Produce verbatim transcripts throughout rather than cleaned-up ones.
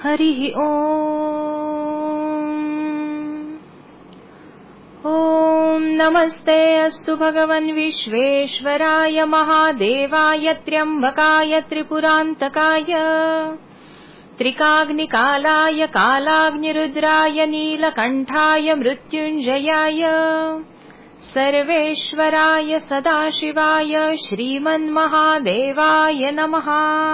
हरिः ओम्। ॐ नमस्ते अस्तु भगवन् विश्वेश्वराय महादेवाय त्र्यम्बकाय त्रिपुरान्तकाय त्रिकाग्निकालाय कालाग्निरुद्राय नीलकण्ठाय मृत्युञ्जयाय सर्वेश्वराय सदाशिवाय श्रीमन्महादेवाय नमः।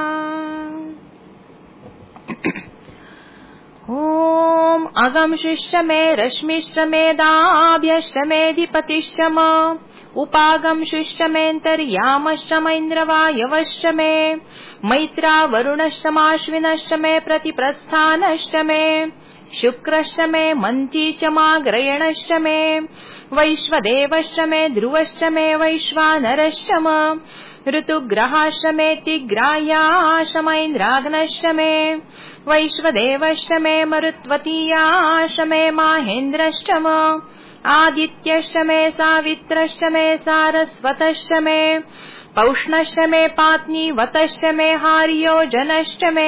ॐ अगमशिष्ट मे रश्मिश्च मे दाभ्यश्च मेऽधिपतिश्च म उपागमशिष्ट मेऽन्तर्यामश्च मैन्द्रवायवश्च मे मैत्रा वरुणश्च माश्विनश्च मे प्रतिप्रस्थानश्च मे शुक्रश्च मे मन्ती च माग्रयणश्च मे वैश्वदेवश्च मे ध्रुवश्च मे वैश्वानरश्च म ऋतुग्रहाश्च मे तिग्रायाश्च मैन्द्राग्नश्च मे वैश्वदेवश्च मे मरुत्वतीयाश्च मे माहेन्द्रश्च म आदित्यश्च मे सावित्रश्च मे सारस्वतश्च मे पौष्णश्च मे पात्नीवतश्च मे हार्योजनश्च मे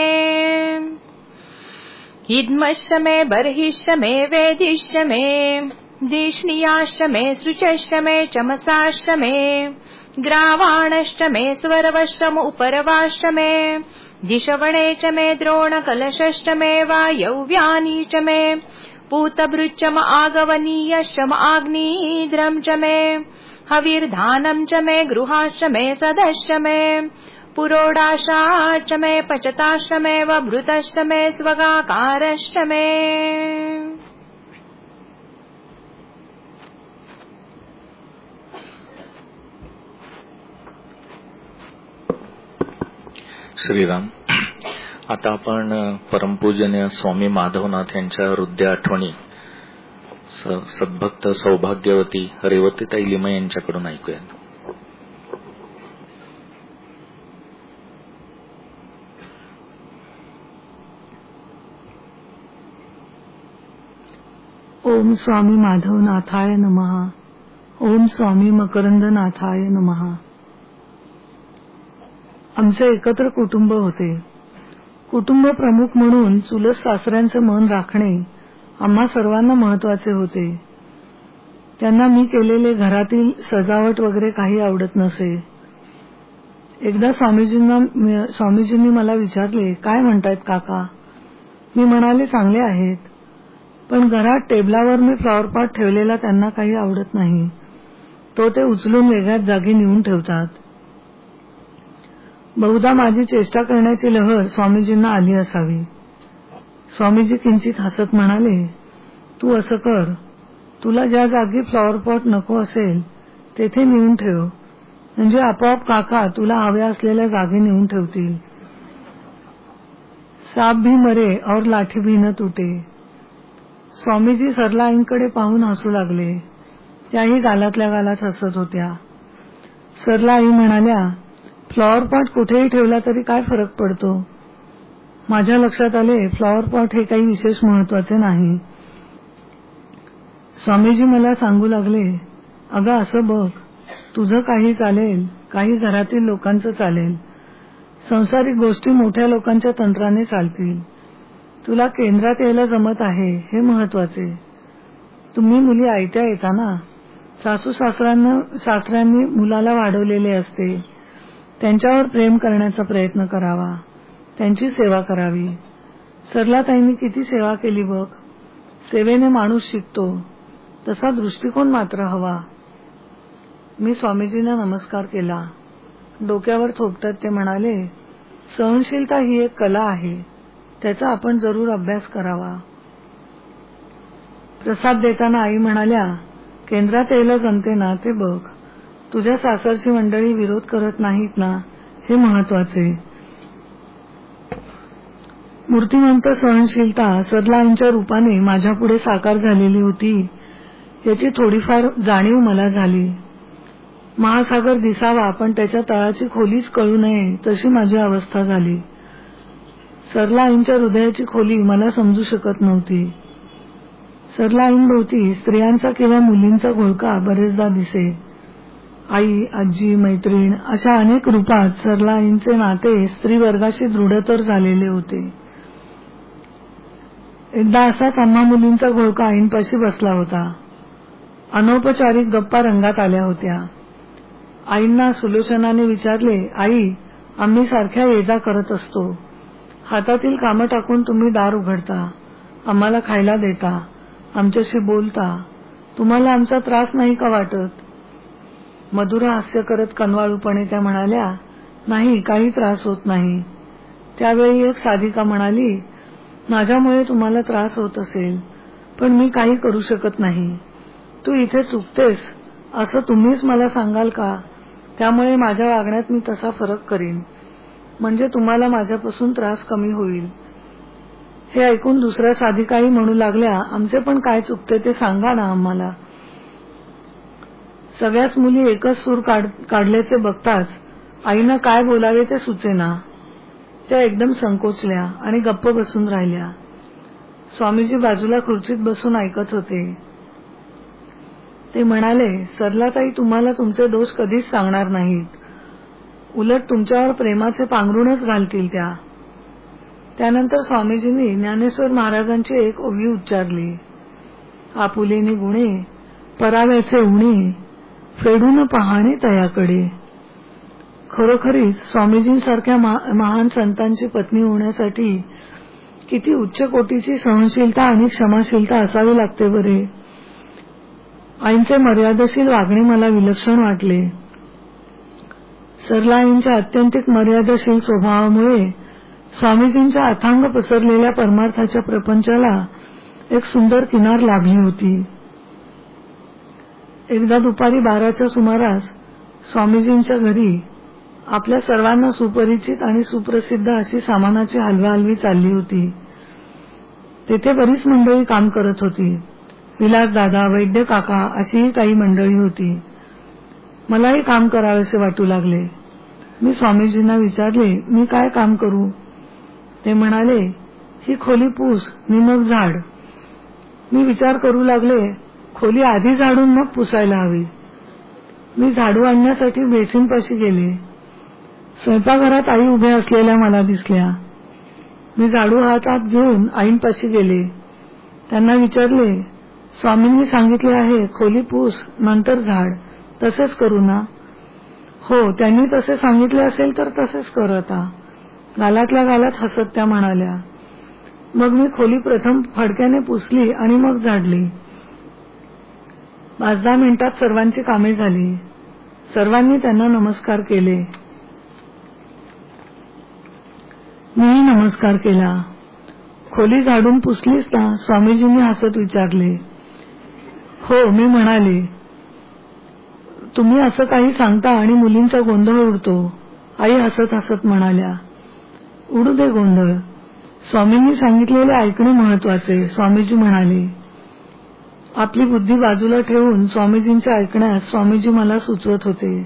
हिद्मश्च मे बर्हिश्च मे वेदिश्च मे धिष्णियाश्च मे सृचश्च मे चमसाश्च मे ग्रावाणश्च मे स्वरवश्च उपरवाश्च मे दिशवणे च मे द्रोणकलशश्च मे वायव्यानी च मे पूतभृच्च म आगवनीयश्च म आग्नीद्रं च मे हविर्धानं च मे गृहाश्च मे सदश्च मे पुरोडाशाश्च मे पचताश्च मे वभृतश्च मे स्वगाकारश्च मे। श्रीराम. आता आपण परमपूजनीय स्वामी माधवनाथ यांच्या हृदय आठवणी सद्भक्त सौभाग्यवती रेवतीताई लिमये यांच्याकडून ऐकूया. ओम स्वामी माधवनाथाय नमः. ओम स्वामी मकरंदनाथाय नमः. आमचे एकत्र कुटुंब होते. कुटुंब प्रमुख म्हणून चुलत सासऱ्यांचे मन राखणे आम्हा सर्वांना महत्वाचे होते. त्यांना मी केलेले घरातील सजावट वगैरे काही आवडत नसे. एकदा स्वामीजींना स्वामीजींनी मला विचारले, काय म्हणतायत काका? मी म्हणाले, चांगले आहेत, पण घरात टेबलावर मी फ्लॉवर पॉट ठेवलेला त्यांना काही आवडत नाही. तो ते उचलून वेगळ्याच जागी नेऊन ठेवतात. बहुधा माझी चेष्टा करण्याची लहर स्वामीजींना आली असावी. स्वामीजी किंचित हसत म्हणाले, तू असं कर, तुला ज्या जागी फ्लॉवर पॉट नको असेल तेथे नेऊन ठेव, म्हणजे आपोआप काका तुला हव्या असलेल्या जागी नेऊन ठेवतील. साप भी मरे और लाठी भी न तुटे. स्वामीजी सरलाईंकडे पाहून हसू लागले. त्याही गालातल्या गालात हसत होत्या. सरलाई म्हणाल्या, फ्लॉवर पॉट कुठेही ठेवला तरी काय फरक पडतो? माझ्या लक्षात आले, फ्लॉवर पॉट हे काही विशेष महत्वाचे नाही. स्वामीजी मला सांगू लागले, अगं असं बघ, तुझं काही चालेल, काही घरातील लोकांचं चालेल. संसारिक गोष्टी मोठ्या लोकांच्या तंत्राने चालतील. तुला केंद्रात यायला जमत आहे हे महत्वाचे. तुम्ही मुली आयत्या येता ना. सासू सासऱ्यांना सासऱ्यांनी मुलाला वाढवलेले असते. त्यांच्यावर प्रेम करण्याचा प्रयत्न करावा, त्यांची सेवा करावी. सरलाताईंनी किती सेवा केली बघ. सेवेने माणूस शिकतो, तसा दृष्टिकोन मात्र हवा. मी स्वामीजींना नमस्कार केला. डोक्यावर थोपटत ते म्हणाले, सहनशीलता ही एक कला आहे, त्याचा आपण जरूर अभ्यास करावा. प्रसाद देताना आई म्हणाल्या, केंद्रात यायला जमते ना ते बघ. तुझ्या सासरची मंडळी विरोध करत नाहीत ना, हे महत्वाचे. मूर्तिमंत सहनशीलता सरलाईंच्या रूपाने माझ्यापुढे साकार झालेली होती, याची थोडीफार जाणीव मला झाली. महासागर दिसावा पण त्याच्या तळाची खोलीच कळू नये, तशी माझी अवस्था झाली. सरलाईंच्या हृदयाची खोली मला समजू शकत नव्हती. सरलाईंभोवती स्त्रियांचा किंवा मुलींचा घोळका बरेचदा दिसे. आई, आजी, मैत्रीण अशा अनेक रूपात सरलाईंचे नाते स्त्रीवर्गाशी दृढतर झालेले होते. एकदा असाच आम्हा मुलींचा घोळका आईंपाशी बसला होता. अनौपचारिक गप्पा रंगात आल्या होत्या. आईंना सुलोचनाने विचारले, आई, आम्ही सारख्या ये-जा करत असतो. हातातील कामं टाकून तुम्ही दार उघडता, आम्हाला खायला देता, आमच्याशी बोलता. तुम्हाला आमचा त्रास नाही का वाटत? मधुर हास्य करत कनवाळूपणे त्या म्हणाल्या, नाही, काही त्रास होत नाही. त्यावेळी एक साधिका म्हणाली, माझ्यामुळे तुम्हाला त्रास होत असेल, पण मी काही करू शकत नाही. तू इथे चुकतेस असं तुम्हीच मला सांगाल का? त्यामुळे माझ्या वागण्यात मी तसा फरक करीन, म्हणजे तुम्हाला माझ्यापासून त्रास कमी होईल. हे ऐकून दुसऱ्या साधिकाही म्हणू लागल्या, आमचे पण काय चुकते ते सांगा ना आम्हाला. सगळ्याच मुली एकच सूर काढ काढल्याचे बघताच आईनं काय बोलावे ते सुचेना. त्या एकदम संकोचल्या आणि गप्प बसून राहिल्या. स्वामीजी बाजूला खुर्चीत बसून ऐकत होते. ते म्हणाले, सरलाताई तुम्हाला तुमचे दोष कधीच सांगणार नाहीत, उलट तुमच्यावर प्रेमाचे पांघरूणच घालतील त्या. त्यानंतर स्वामीजींनी ज्ञानेश्वर महाराजांची एक ओवी उच्चारली, आपुलेनी गुणे पराव्याचे उणे फेडून पहाणे तयाकडे. खरोखरीच स्वामीजींसारख्या महान संतांची पत्नी होण्यासाठी किती उच्च कोटीची सहनशीलता आणि क्षमाशीलता असावी लागते बरे. आईंचे मर्यादाशील वागणे मला विलक्षण वाटले. सरला आईंच्या अत्यंतिक मर्यादाशील स्वभावामुळे स्वामीजींच्या अथांग पसरलेल्या परमार्थाच्या प्रपंचाला एक सुंदर किनार लाभली होती. एकदा दुपारी बाराच्या सुमारास स्वामीजींच्या घरी आपल्या सर्वांना सुपरिचित आणि सुप्रसिद्ध अशी सामानाची हलवाहलवी चालली होती. तेथे बरीच मंडळी काम करत होती. विलासदादा, वैद्य काका अशीही काही मंडळी होती. मलाही काम करावेसे वाटू लागले. मी स्वामीजींना विचारले, मी काय काम करू? ते म्हणाले, ही खोली पुस नि मग झाड. मी विचार करू लागले, खोली आधी झाडून मग पुसायला हवी. मी झाडू आणण्यासाठी बेसिनपाशी गेले. स्वयंपाकघरात आई उभ्या असलेल्या मला दिसल्या. मी झाडू हातात घेऊन आईंपाशी गेले. त्यांना विचारले, स्वामींनी सांगितले आहे खोली पुस नंतर झाड, तसेच करू ना? हो, त्यांनी तसे सांगितले असेल तर तसेच कर आता. गालातल्या गालात हसत त्या म्हणाल्या. मग मी खोली प्रथम फडक्याने पुसली आणि मग झाडली. पाच दहा मिनिटात सर्वांची कामे झाली. सर्वांनी त्यांना नमस्कार केले. मीही नमस्कार केला. खोली झाडून पुसलीस ना? स्वामीजींनी हसत विचारले. हो, मी म्हणाले. तुम्ही असं काही सांगता आणि मुलींचा गोंधळ उडतो. आई हसत हसत म्हणाल्या. उडू दे गोंधळ, स्वामींनी सांगितलेले ऐकणे महत्वाचे, स्वामीजी म्हणाले. आपली बुद्धी बाजूला ठेवून स्वामीजींचे ऐकण्यास स्वामीजी मला सुचवत होते.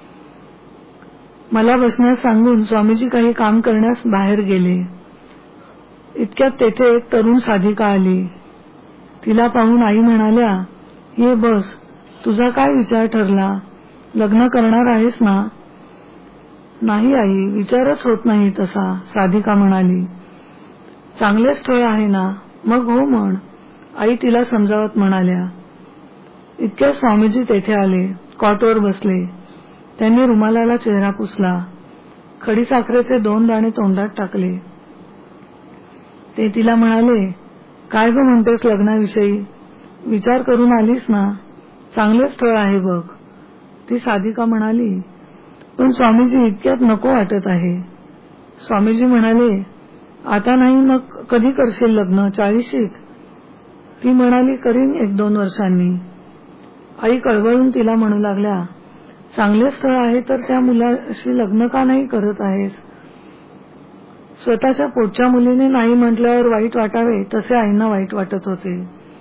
मला बसण्यास सांगून स्वामीजी काही काम करण्यास बाहेर गेले. इतक्यात तेथे एक तरुण साधिका आली. तिला पाहून आई म्हणाल्या, ये बस, तुझा काय विचार ठरला? लग्न करणार आहेस ना? नाही आई, विचारच होत नाही तसा, साधिका म्हणाली. चांगले स्थळ आहे ना? मग हो म्हण, आई तिला समजावत म्हणाल्या. इतक्यात स्वामीजी तेथे आले. कॉटवर बसले. त्यांनी रुमालाला चेहरा पुसला. खडीसाखरेचे दोन दाणे तोंडात टाकले. ते तिला म्हणाले, काय ग म्हणतेस लग्नाविषयी? विचार करून आलीस ना? चांगले स्थळ आहे बघ. ती साधिका म्हणाली, पण स्वामीजी इतक्यात नको वाटत आहे. स्वामीजी म्हणाले, आता नाही मग कधी करशील लग्न? चाळीशीत? ती म्हणाली, करीन एक दोन वर्षांनी. आई कळवळून तिला म्हणू लागल्या, चांगले स्थळ आहे तर त्या मुलाशी लग्न का नाही करत आहेस? स्वतःच्या पोटच्या मुलीने नाही म्हटल्यावर वाईट वाटावे तसे आईंना वाईट वाटत होते.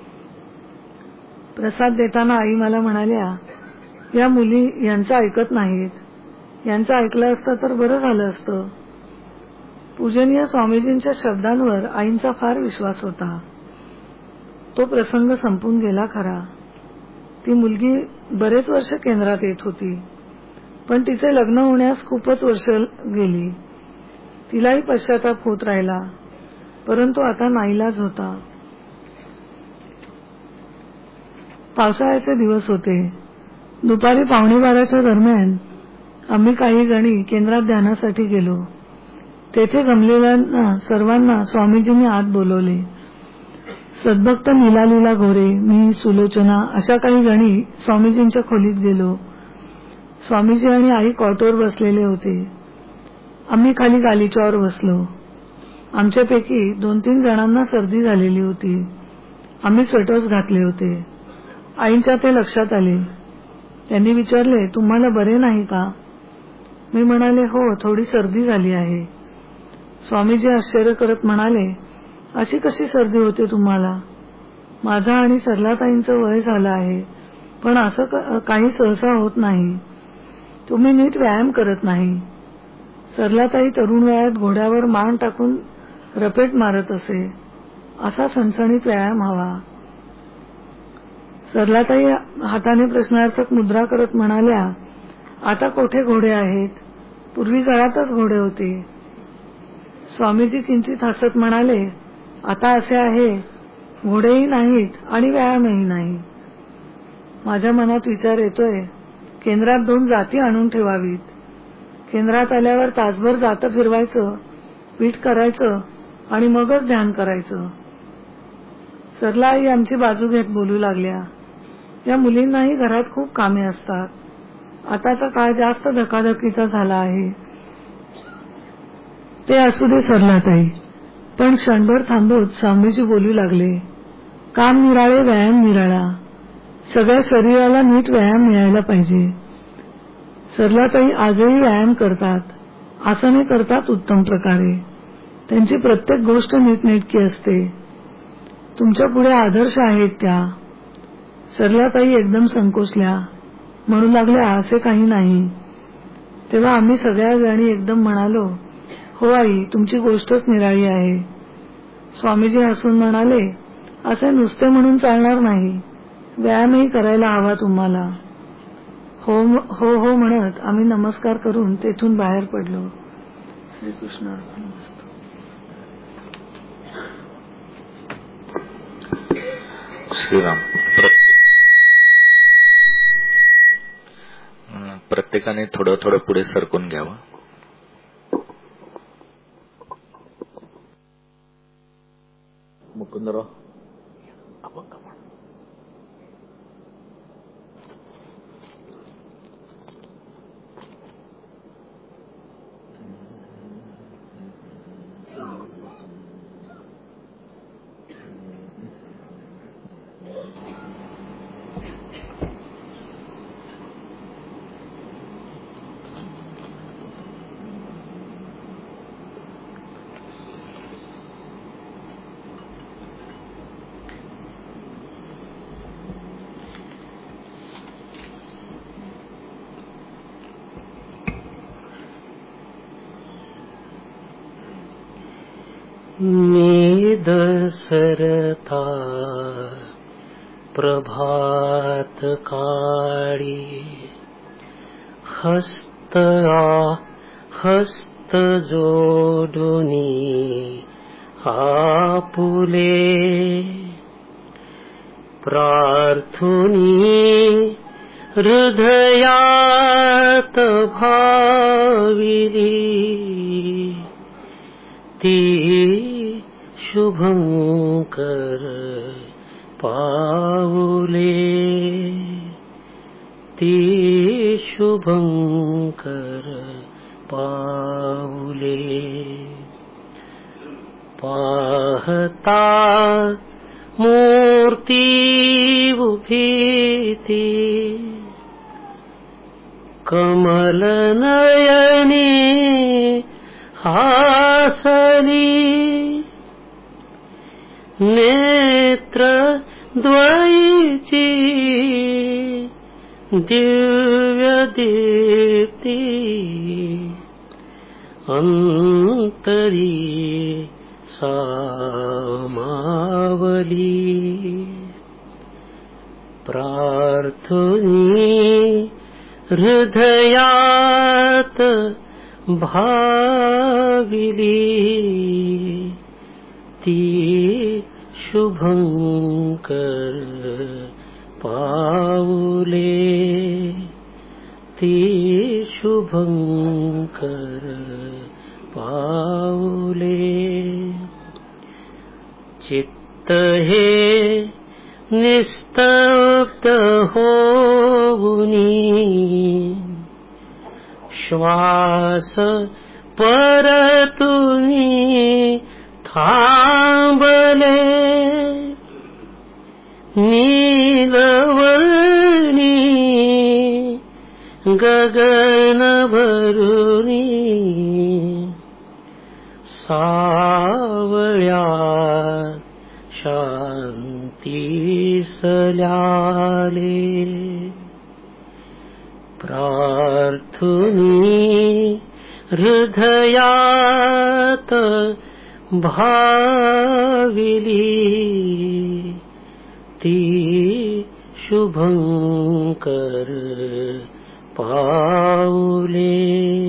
प्रसाद देताना आई मला म्हणाल्या, या मुली यांचं ऐकत नाहीत. यांचं ऐकलं असतं तर बरं झालं असतं. पूजनीय स्वामीजींच्या शब्दांवर आईंचा फार विश्वास होता. तो प्रसंग संपून गेला खरा. ती मुलगी बरेच वर्ष केंद्रात येत होती, पण तिचे लग्न होण्यास खूपच वर्ष गेली. तिलाही पश्चाताप होत राहिला, परंतु आता नाईलाज होता. पावसाळ्याचे दिवस होते. दुपारी पावणे बाराच्या दरम्यान आम्ही काही जणी केंद्रात ध्यानासाठी गेलो. तेथे जमलेल्यांना सर्वांना स्वामीजींनी आत बोलवले. सद्भक्त नीलालीला घोरे, मी, सुलोचना अशा काही जणी स्वामीजींच्या खोलीत गेलो. स्वामीजी आणि आई कॉटवर बसलेले होते. आम्ही खाली गालिच्यावर बसलो. आमच्यापैकी दोन तीन जणांना सर्दी झालेली होती. आम्ही स्वेटर्स घातले होते. आईंच्या ते लक्षात आले. त्यांनी विचारले, तुम्हाला बरे नाही का? मी म्हणाले, हो, थोडी सर्दी झाली आहे. स्वामीजी आश्चर्य करत म्हणाले, अशी कशी सर्दी होते तुम्हाला? माझा आणि सरलाताईंचं वय झालं आहे, पण असं काही सहसा होत नाही. तुम्ही नीट व्यायाम करत नाही. सरलाताई तरुण वयात घोड्यावर मान टाकून रपेट मारत असे. असा सणसणीत व्यायाम हवा. सरलाताई हाताने प्रश्नार्थक मुद्रा करत म्हणाल्या, आता कोठे घोडे आहेत? पूर्वी गळातच घोडे होते. स्वामीजी किंचित हसत म्हणाले, आता असे आहे, घोडेही नाहीत आणि व्यायामही नाही. माझ्या मनात विचार येतोय, केंद्रात दोन जाती आणून ठेवावीत. केंद्रात आल्यावर तासभर जातं फिरवायचं, पीठ करायचं आणि मगच ध्यान करायचं. सरला आई आमची बाजू घेत बोलू लागल्या, या मुलींनाही घरात खूप कामे असतात. आताचा काळ जास्त धकाधकीचा झाला आहे. ते असू दे सरलाताई. पण क्षणभर थांबत स्वामीजी बोलू लागले, काम निराळे, व्यायाम निराळा. सगळ्या शरीराला नीट व्यायाम मिळायला पाहिजे. सरलाताई आजही व्यायाम करतात, आसने करतात उत्तम प्रकारे. त्यांची प्रत्येक गोष्ट नीटनेटकी असते. तुमच्या पुढे आदर्श आहेत त्या. सरलाताई एकदम संकोचल्या, म्हणू लागल्या, असे काही नाही. तेव्हा आम्ही सगळ्या जणी एकदम म्हणालो, हो आई, तुमची गोष्टच निराळी आहे. स्वामीजी हसून म्हणाले, असे नुसते म्हणून चालणार नाही, व्यायामही करायला हवा तुम्हाला. हो हो हो म्हणत आम्ही नमस्कार करून तेथून बाहेर पडलो. श्रीकृष्ण अर्पण वस्तू. श्रीराम. प्रत्येकाने थोडं थोडं पुढे सरकून घ्यावं. मुकुंदराव, मेद सरता प्रभात काळी, हस्त हस्त जोडुनी आपुले, प्रार्थुनी हृदयात भाविली, ती शुभंकर पाऊले, ती शुभंकर पाऊले. पाहता मूर्ती उभी ती, कमलनयनी हासली, नेत्र द्वयीची दिव्य दीप्ती, अंतरी सामावली, प्रार्थनी हृदयात भाविली, ती शुभंकर पाऊले ती शुभंकर पाऊले चित्त हे निस्तब्ध होऊनी श्वास परतुनी थांबले नीलवर्णी गगन भरुनी सावळ्या शांती सल्याले प्रार्थुनी हृदयात भाविली ती शुभंकर पाऊले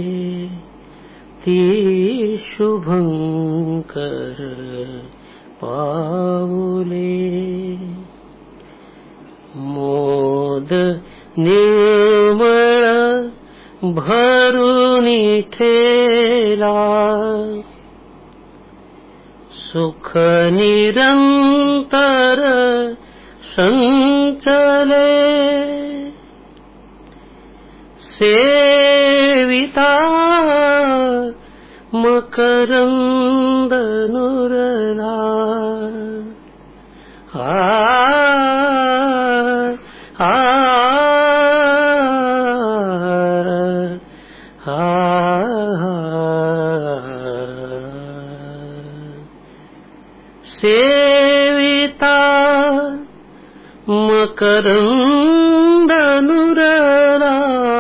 ती शुभंकर पाऊले मोद निर्मळ भरुनी ठेला सुख निरंतर संचले सेविता मकरंद नुरला आ आ सेविता मकरंद नुरला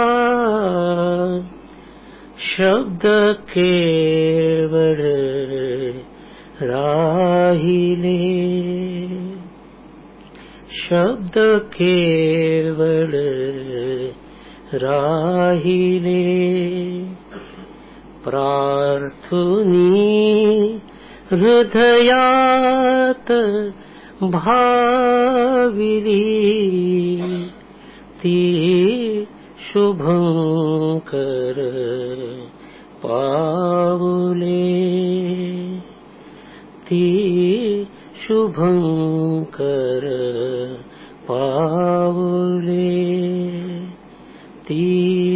शब्द केवळ राहिले शब्द केवळ राहिले प्रार्थुनी हृदयात भाविली ती शुभंकर पाऊले ती शुभंकर पाऊले ती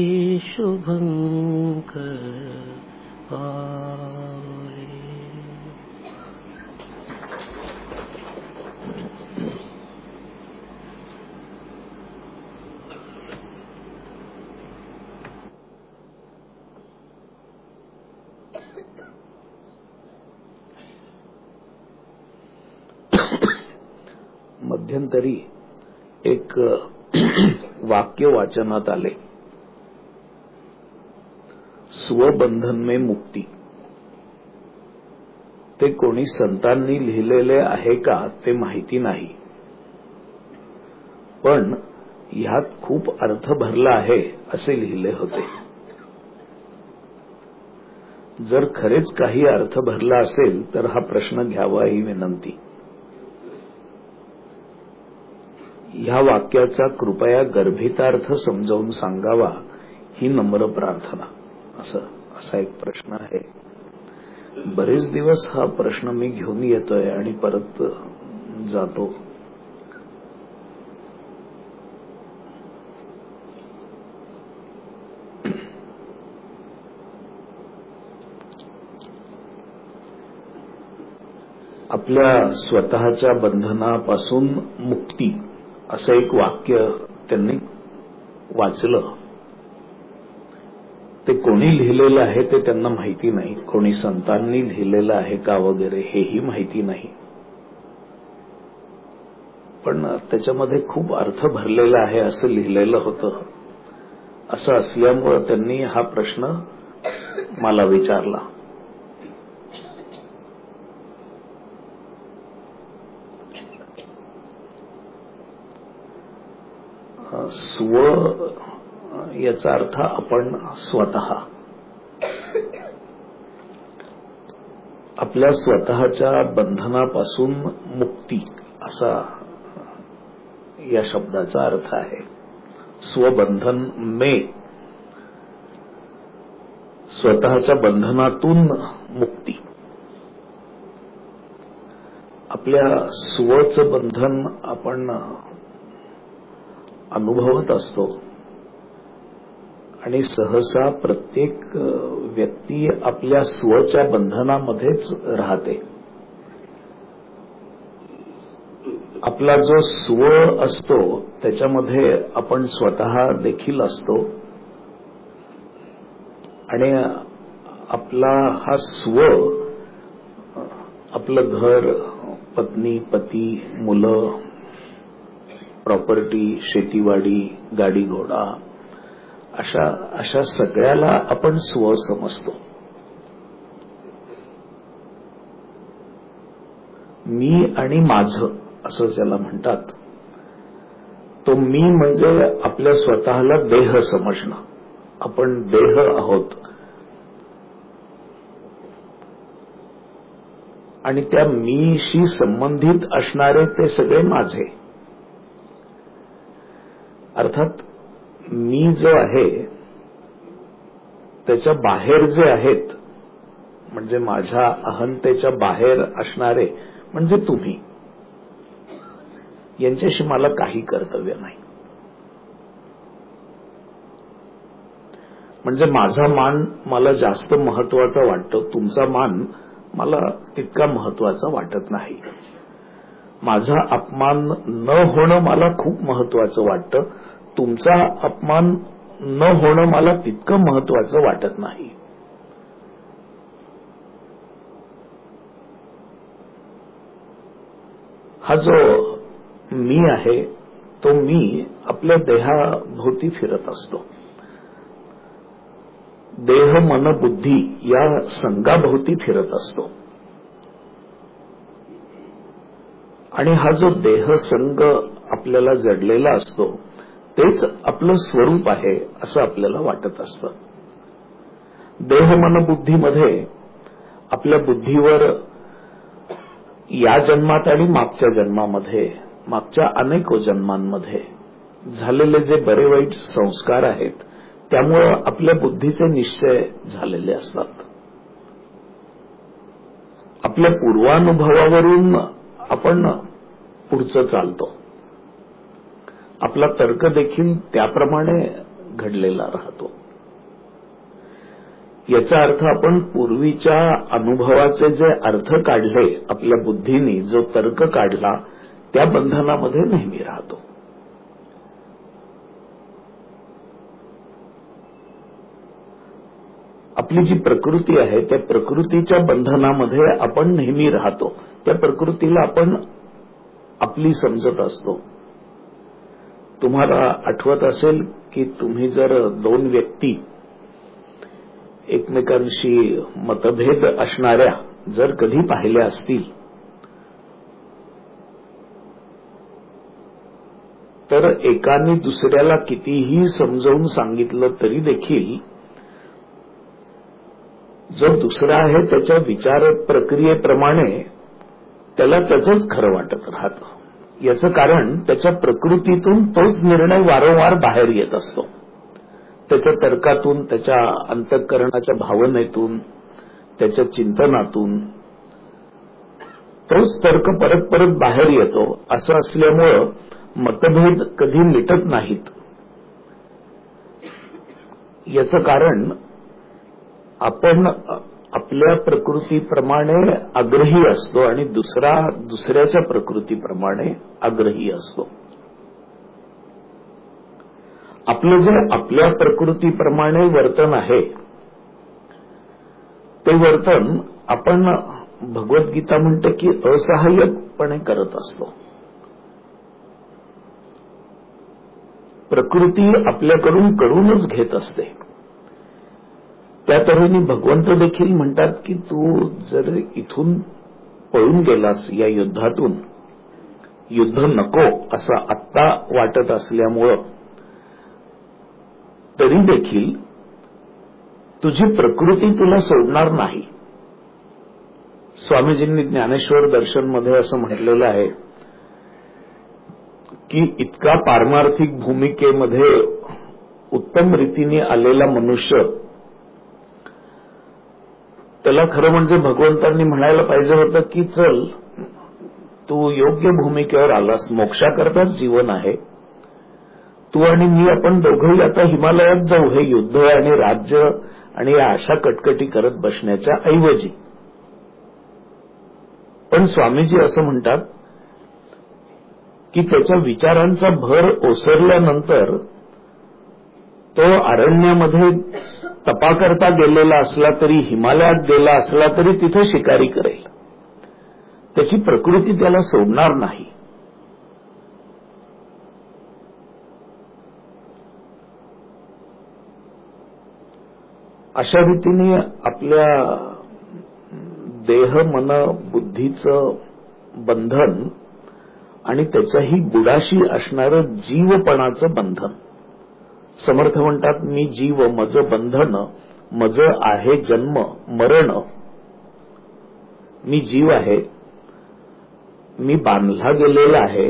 शुभंकर पाऊले. मध्यंतरी एक वाक्य वाचनात आले, स्वबंधन में मुक्ती. ते कोणी संतांनी लिहिलेले आहे का ते माहिती नाही, पण ह्यात खूप अर्थ भरला आहे असे लिहिले होते. जर खरेच काही अर्थ भरला असेल तर हा प्रश्न घ्यावा ही विनंती. ह्या वाक्याचा कृपया गर्भितार्थ समजावून सांगावा ही नम्र प्रार्थना. असं असा एक प्रश्न आहे. बरेच दिवस हा प्रश्न मी घेऊन येतोय आणि परत जातो. आपल्या स्वतःच्या बंधनापासून मुक्ती असं एक वाक्य त्यांनी वाचलं. ते कोणी लिहिलेलं आहे ते त्यांना माहिती नाही, कोणी संतांनी लिहिलेलं आहे का वगैरे हेही माहिती नाही, पण त्याच्यामध्ये खूप अर्थ भरलेला आहे असं लिहिलेलं होतं. असं असल्यामुळे त्यांनी हा प्रश्न मला विचारला. स्व याचा अर्थ आपण स्वतः, आपल्या स्वतःच्या बंधनापासून मुक्ती असा या शब्दाचा अर्थ आहे. स्वबंधन मे, स्वतःच्या बंधनातून मुक्ती. आपल्या स्वचं बंधन आपण अनुभवत असतो आणि सहसा प्रत्येक व्यक्ती आपल्या स्वच्या बंधनामध्येच राहते. आपला जो स्व असतो त्याच्यामध्ये आपण स्वतः देखील असतो आणि आपला हा स्व आपलं घर, पत्नी, पती, मुलं, प्रॉपर्टी, शेतीवाडी, गाडी घोडा, अशा अशा सगळ्याला आपण स्व समजतो. मी आणि माझं असं ज्याला म्हणतात, तो मी म्हणजे आपल्या स्वतःला देह समजणं. आपण देह आहोत आणि त्या मीशी संबंधित असणारे ते सगळे माझे. अर्थात मी जो आहे त्याच्या बाहेर जे आहेत, म्हणजे माझ्या अहंतेच्या बाहेर असणारे म्हणजे तुम्ही, यांच्याशी मला काही कर्तव्य नाही. म्हणजे माझा मान मला जास्त महत्वाचा वाटतो, तुमचा मान मला तितका महत्वाचा वाटत नाही. माझा अपमान न होणं मला खूप महत्वाचं वाटतं, तुमचा अपमान न होणं मला तितकं महत्वाचं वाटत नाही. हा जो मी आहे तो मी आपल्या देहाभोवती फिरत असतो. देह, मन, बुद्धी या संघाभोवती फिरत असतो आणि हा जो देह संघ आपल्याला जडलेला असतो तेच आपलं स्वरूप आहे असं आपल्याला वाटत असतं. देह, मन, बुद्धीमध्ये आपल्या बुद्धीवर या जन्मात आणि मागच्या जन्मामध्ये, मागच्या अनेक जन्मांमध्ये झालेले जे बरे वाईट संस्कार आहेत त्यामुळं आपल्या बुद्धीचे निश्चय झालेले असतात. आपल्या पूर्वानुभवावरून आपण पुढचं चालतो. आपला तर्क देखील त्याप्रमाणे घडलेला राहतो. याचा अर्थ आपण पूर्वीच्या अनुभवाचे जे अर्थ काढले, आपल्या बुद्धीने जो तर्क काढला, त्या बंधनामध्ये नेहमी राहतो. आपली जी प्रकृती आहे त्या प्रकृतीच्या बंधनामध्ये आपण नेहमी राहतो. त्या प्रकृतीला आपण आपली समजत असतो. तुम्हाला आठवत असेल की तुम्ही जर दोन व्यक्ती एकमेकांशी मतभेद असणाऱ्या जर कधी पाहिल्या असतील तर एकाने दुसऱ्याला कितीही समजावून सांगितलं तरी देखील जो दुसरा आहे त्याच्या विचार प्रक्रियेप्रमाणे त्याला त्याचंच खरं वाटत राहतं. याचं कारण त्याच्या प्रकृतीतून तोच निर्णय वारंवार बाहेर येत असतो. त्याच्या तर्कातून, त्याच्या अंतःकरणाच्या भावनेतून, त्याच्या चिंतनातून तोच तर्क परत परत बाहेर येतो. असं असल्यामुळं मतभेद कधी मिटत नाहीत. याचं कारण आपण आपल्या प्रकृतीप्रमाणे आग्रही असतो आणि दुसरा दुसऱ्याच्या प्रकृतीप्रमाणे आग्रही असतो. आपलं जे आपल्या प्रकृतीप्रमाणे वर्तन आहे ते वर्तन आपण भगवद्गीता म्हणते की असहाय्यपणे करत असतो. प्रकृती आपल्याकडून करूनच घेत असते. त्या तऱ्हेने भगवंत देखील म्हणतात की तू जर इथून पळून गेलास या युद्धातून, युद्ध नको असं आत्ता वाटत असल्यामुळं तरी देखील तुझी प्रकृती तुला सोडणार नाही. स्वामीजींनी ज्ञानेश्वर दर्शनमध्ये असं म्हटलेलं आहे की इतका पारमार्थिक भूमिकेमध्ये उत्तम रीतीने आलेला मनुष्य, त्याला खरं म्हणजे भगवंतांनी म्हणायला पाहिजे होतं की चल तू योग्य भूमिकेवर आलास, मोक्षाकरताच जीवन आहे, तू आणि मी आपण दोघंही आता हिमालयात जाऊ, हे युद्ध आणि राज्य आणि या अशा कटकटी करत बसण्याच्या ऐवजी. पण स्वामीजी असं म्हणतात की त्याच्या विचारांचा भर ओसरल्यानंतर तो अरण्यामध्ये तपा करता गेलेला असला तरी, हिमालयात गेला असला तरी तिथे शिकारी करेल, त्याची प्रकृती त्याला सोडणार नाही. अशा रीतीने आपल्या देह मन बुद्धीचं बंधन आणि त्याच्याही बुडाशी असणारं जीवपणाचं बंधन. समर्थ म्हणतात मी जीव मज बंधन, मज आहे जन्म मरण. मी जीव आहे, मी बांधला गेलेला आहे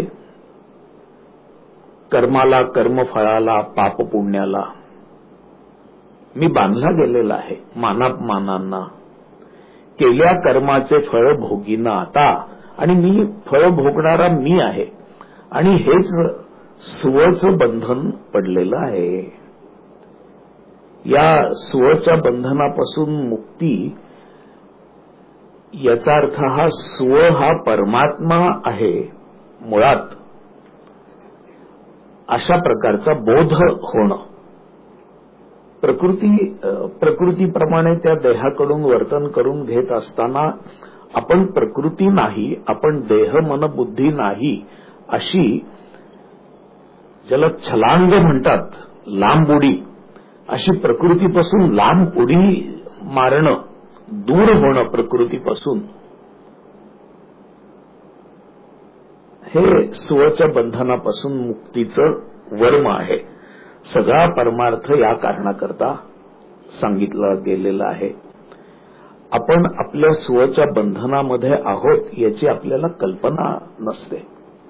कर्माला, कर्मफळाला, पाप पुण्याला. मी बांधला गेलेला आहे मानापमानांना, केल्या कर्माचे फळ भोगीना आता, आणि मी फळ भोगणारा मी आहे. आणि हेच स्वचं बंधन पडलेलं आहे. या स्वच्या बंधनापासून मुक्ती, याचा अर्थ हा स्व हा परमात्मा आहे मुळात, अशा प्रकारचा बोध होणं. प्रकृती प्रकृतीप्रमाणे त्या देहाकडून वर्तन करून घेत असताना आपण प्रकृती नाही, आपण देह मन बुद्धी नाही, अशी ज्याला छलांग म्हणतात, लांब उडी, अशी प्रकृतीपासून लांब उडी मारणं, दूर होणं प्रकृतीपासून, हे स्वच्या बंधनापासून मुक्तीचं वर्म आहे. सगळा परमार्थ या कारणाकरता सांगितला गेलेला आहे. आपण आपल्या स्वच्या बंधनामध्ये आहोत याची आपल्याला कल्पना नसते.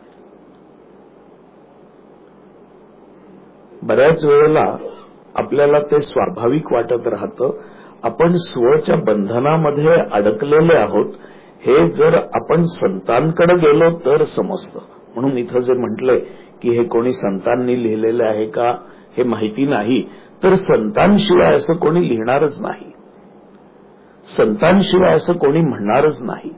बऱ्याच वेळेला आपल्याला ते स्वाभाविक वाटत राहतं. आपण स्वच्या बंधनामध्ये अडकलेले आहोत हे जर आपण संतांकडे गेलो तर समजतं. म्हणून इथं जे म्हटलंय की हे कोणी संतांनी लिहिलेलं आहे का हे माहिती नाही, तर संतांशिवाय असं कोणी लिहिणारच नाही, संतांशिवाय असं कोणी म्हणणारच नाही.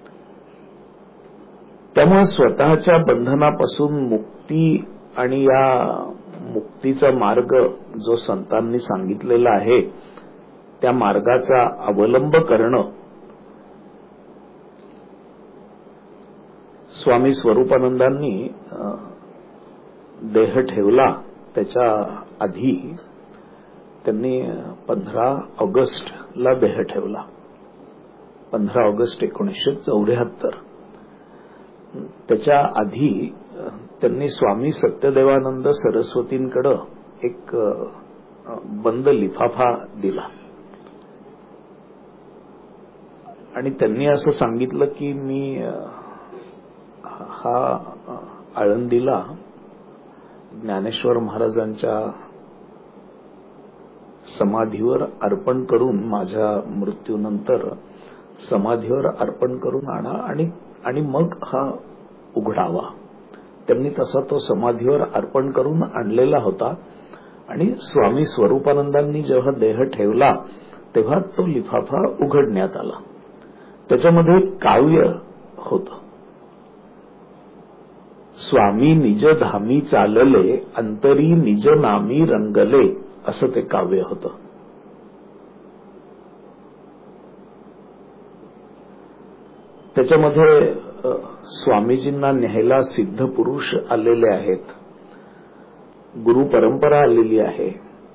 त्यामुळे स्वतःच्या बंधनापासून मुक्ती आणि या मुक्तीचा मार्ग जो संतांनी सांगितलेला आहे त्या मार्गाचा अवलंब करणं. स्वामी स्वरूपानंदांनी देह ठेवला त्याच्या आधी त्यांनी पंधरा ऑगस्टला देह ठेवला. पंधरा ऑगस्ट एकोणीसशे चौऱ्याहत्तर. त्याच्या आधी त्यांनी स्वामी सत्यदेवानंद सरस्वतींकडे एक बंद लिफाफा दिला आणि त्यांनी असं सांगितलं की मी हा आळंदीला ज्ञानेश्वर महाराजांच्या समाधीवर अर्पण करून, माझ्या मृत्यूनंतर समाधीवर अर्पण करून आणा आणि आणि मग हा उघडावा. त्यांनी तसा तो समाधीवर अर्पण करून आणलेला होता आणि स्वामी स्वरूपानंदांनी जेव्हा देह ठेवला तेव्हा तो लिफाफा उघडण्यात आला. त्याच्यामध्ये काव्य होतं. स्वामी निज धामी चालले, अंतरी निज नामी रंगले, असं ते काव्य होतं. त्याच्यामध्ये स्वामीजींना न्यायला सिद्ध पुरुष आलेले आहेत, गुरु परंपरा आलेली आहे.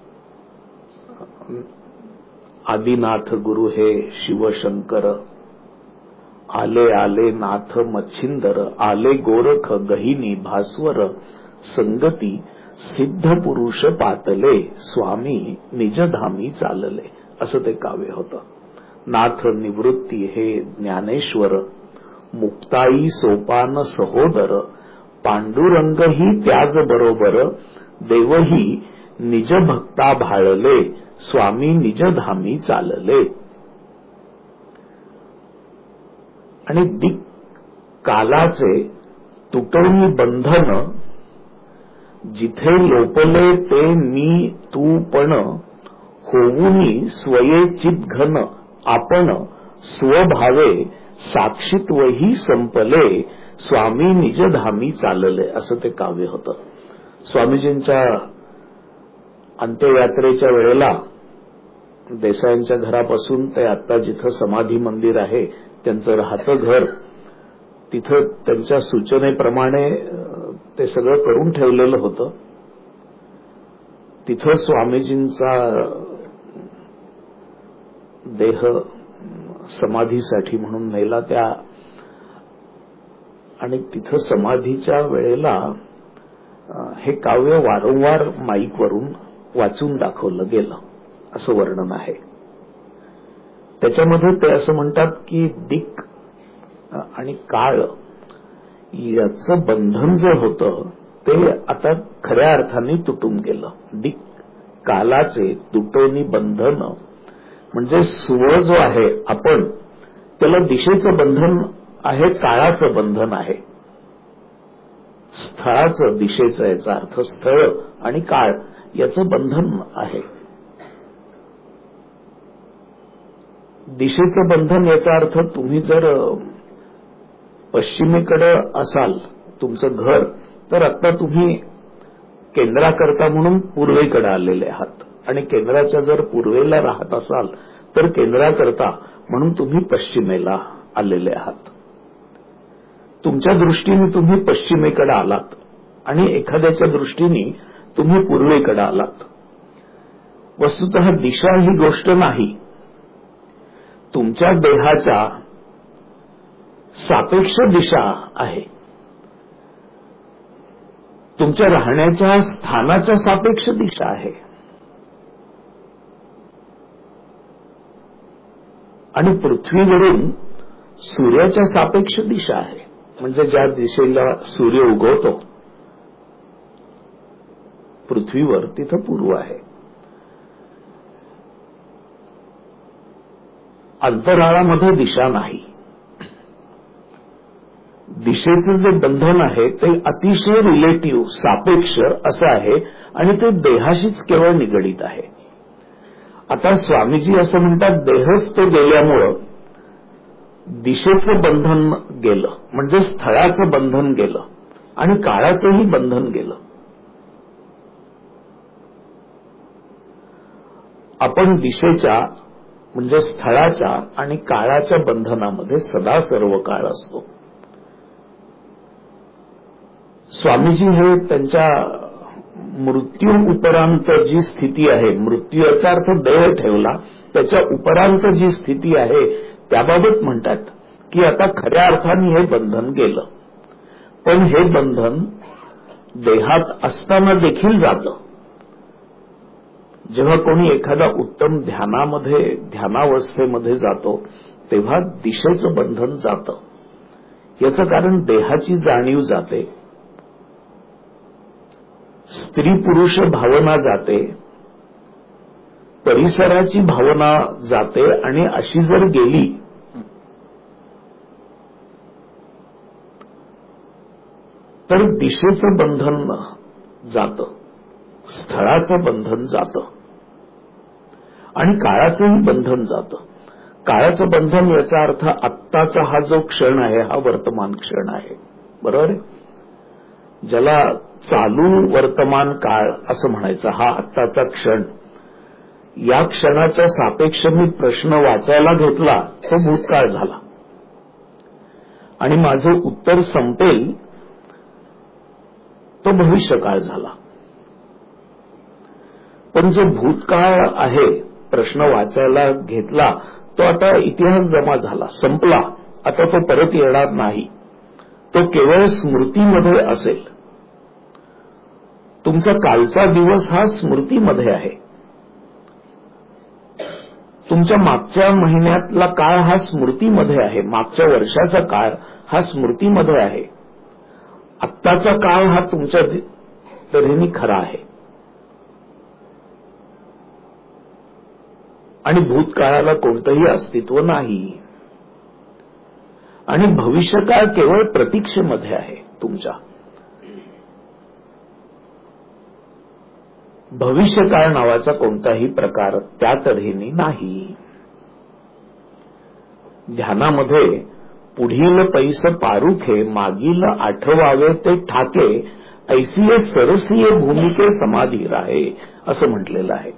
आदिनाथ गुरु हे शिवशंकर, आले आले नाथ मच्छिंदर, आले गोरख गहिनी भास्वर, संगती सिद्ध पुरुष पातले, स्वामी निजधामी चालले, असं ते काव्य होतं. नाथ निवृत्ती हे ज्ञानेश्वर, मुक्ताई सोपान सहोदर, पांडुरंगही त्याच बरोबर देवही निज भक्ता भाळले स्वामी निज धामी चालले. आणि दिक कालाचे तुटवणी बंधन जिथे लोपले ते मी तू पण होऊनी स्वये चित घन आपण स्वभावे साक्षित्वही संपले स्वामी निज धामी चालले. असं ते काव्य होतं. स्वामीजींच्या अंत्ययात्रेच्या वेळेला देसाईंच्या घरापासून ते आता जिथं समाधी मंदिर आहे त्यांचं राहतं घर, तिथं त्यांच्या सूचनेप्रमाणे ते सगळं करून ठेवलेलं होतं. तिथं स्वामीजींचा देह समाधीसाठी म्हणून नेला त्या, आणि तिथं समाधीच्या वेळेला हे काव्य वारंवार माईकवरून वाचून दाखवलं गेलं असं वर्णन आहे. त्याच्यामध्ये ते असं म्हणतात की दिक आणि काळ याचं बंधन जे होतं ते आता खऱ्या अर्थाने तुटून गेलं. दिक कालाचे तुटवणी बंधन म्हणजे स्व जो आहे आपण, त्याला दिशेचं बंधन आहे, काळाचं बंधन आहे. स्थळाचं दिशेचं याचा अर्थ स्थळ आणि काळ याचं बंधन आहे. दिशेचं बंधन याचा अर्थ तुम्ही जर पश्चिमेकडे असाल तुमचं घर, तर आता तुम्ही केंद्राकरता म्हणून पूर्वेकडे आलेले आहात, आणि केंद्राच्या जर पूर्वेला राहत असाल तर केंद्राकरता म्हणून तुम्ही पश्चिमेला आलेले आहात. तुमच्या दृष्टीने तुम्ही पश्चिमेकडे आलात आणि एखाद्याच्या दृष्टीने तुम्ही पूर्वेकडे आलात. वस्तुतः दिशा ही गोष्ट नाही, तुमच्या देहाच्या सापेक्ष दिशा आहे. तुमच्या राहण्याच्या स्थानाच्या सापेक्ष दिशा आहे. आणि पृथ्वीवरून सूर्याच्या सापेक्ष दिशा आहे, म्हणजे ज्या दिशेला सूर्य उगवतो पृथ्वीवर तिथं पूर्व आहे. अंतराळामध्ये दिशा नाही. दिशेचं जे बंधन आहे ते अतिशय रिलेटिव्ह सापेक्ष असं आहे, आणि ते देहाशीच केवळ निगडीत आहे. आता स्वामीजी असं म्हणतात देहच तो गेल्यामुळं दिशेचं बंधन गेलं, म्हणजे स्थळाचं बंधन गेलं आणि काळाचंही बंधन गेलं. आपण दिशेच्या म्हणजे स्थळाच्या आणि काळाच्या बंधनामध्ये सदा सर्व काळ असतो. स्वामीजी हे त्यांच्या मृत्यू उपरांत जी स्थिती आहे, मृत्यू याचा अर्थ देह ठेवला त्याच्या उपरांत जी स्थिती आहे त्याबाबत म्हणतात की आता खऱ्या अर्थाने हे बंधन गेलं, पण हे बंधन देहात असताना देखील जातं. जेव्हा कोणी एखादा उत्तम ध्यानामध्ये ध्यानावस्थेमध्ये जातो तेव्हा दिशेचं बंधन जातं. याचं कारण देहाची जाणीव जाते, स्त्री पुरुष भावना जाते, परिसराची भावना जाते, आणि अशी जर गेली तर दिशेचं बंधन जातं, स्थळाचं बंधन जातं आणि काळाचंही बंधन जातं. काळाचं बंधन याचा अर्थ आत्ताचा हा जो क्षण आहे हा वर्तमान क्षण आहे, बरोबर आहे. ज्याला चालू वर्तमान काळ असं म्हणायचं, हा आत्ताचा क्षण. या क्षणाचा सापेक्ष मी प्रश्न वाचायला घेतला तो भूतकाळ झाला, आणि माझं उत्तर संपेल तो भविष्यकाळ झाला. पण जो भूतकाळ आहे प्रश्न वाचायला घेतला तो आता इतिहास जमा झाला, संपला, आता तो परत येणार नाही, तो केवळ स्मृतीमध्ये असेल. तुमचा कालचा दिवस हा स्मृतीमध्ये आहे, तुमच्या मागच्या महिन्यातला काळ हा स्मृतीमध्ये आहे, मागच्या वर्षाचा काळ हा स्मृतीमध्ये आहे. आत्ताचा काळ हा तुमच्या तऱ्हेने खरा आहे आणि भूतकाळाला कोणतंही अस्तित्व नाही आणि भविष्यकाळ केवळ प्रतीक्षेमध्ये आहे तुमच्या. भविष्यकाळ नावाचा कोणताही प्रकार त्या तऱ्हेने नाही. ध्यानामध्ये पुढील पैस पारुखे मागील आठवावे ते ठाके ऐसिये सरसीय भूमिके समाधी राहे असं म्हटलेलं आहे.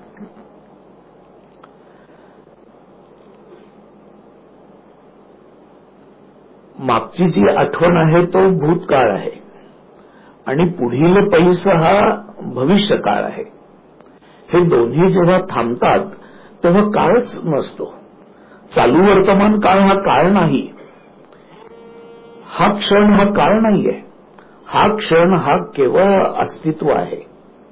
मागची जी आठवण आहे तो भूतकाळ आहे आणि पुढील पैस हा भविष्यकाळ आहे. हे दोन्ही जेव्हा थांबतात तेव्हा काळच नसतो. चालू वर्तमान काळ हा काळ नाही. हा क्षण हा काळ नाहीये. हा क्षण हा केवळ अस्तित्व आहे.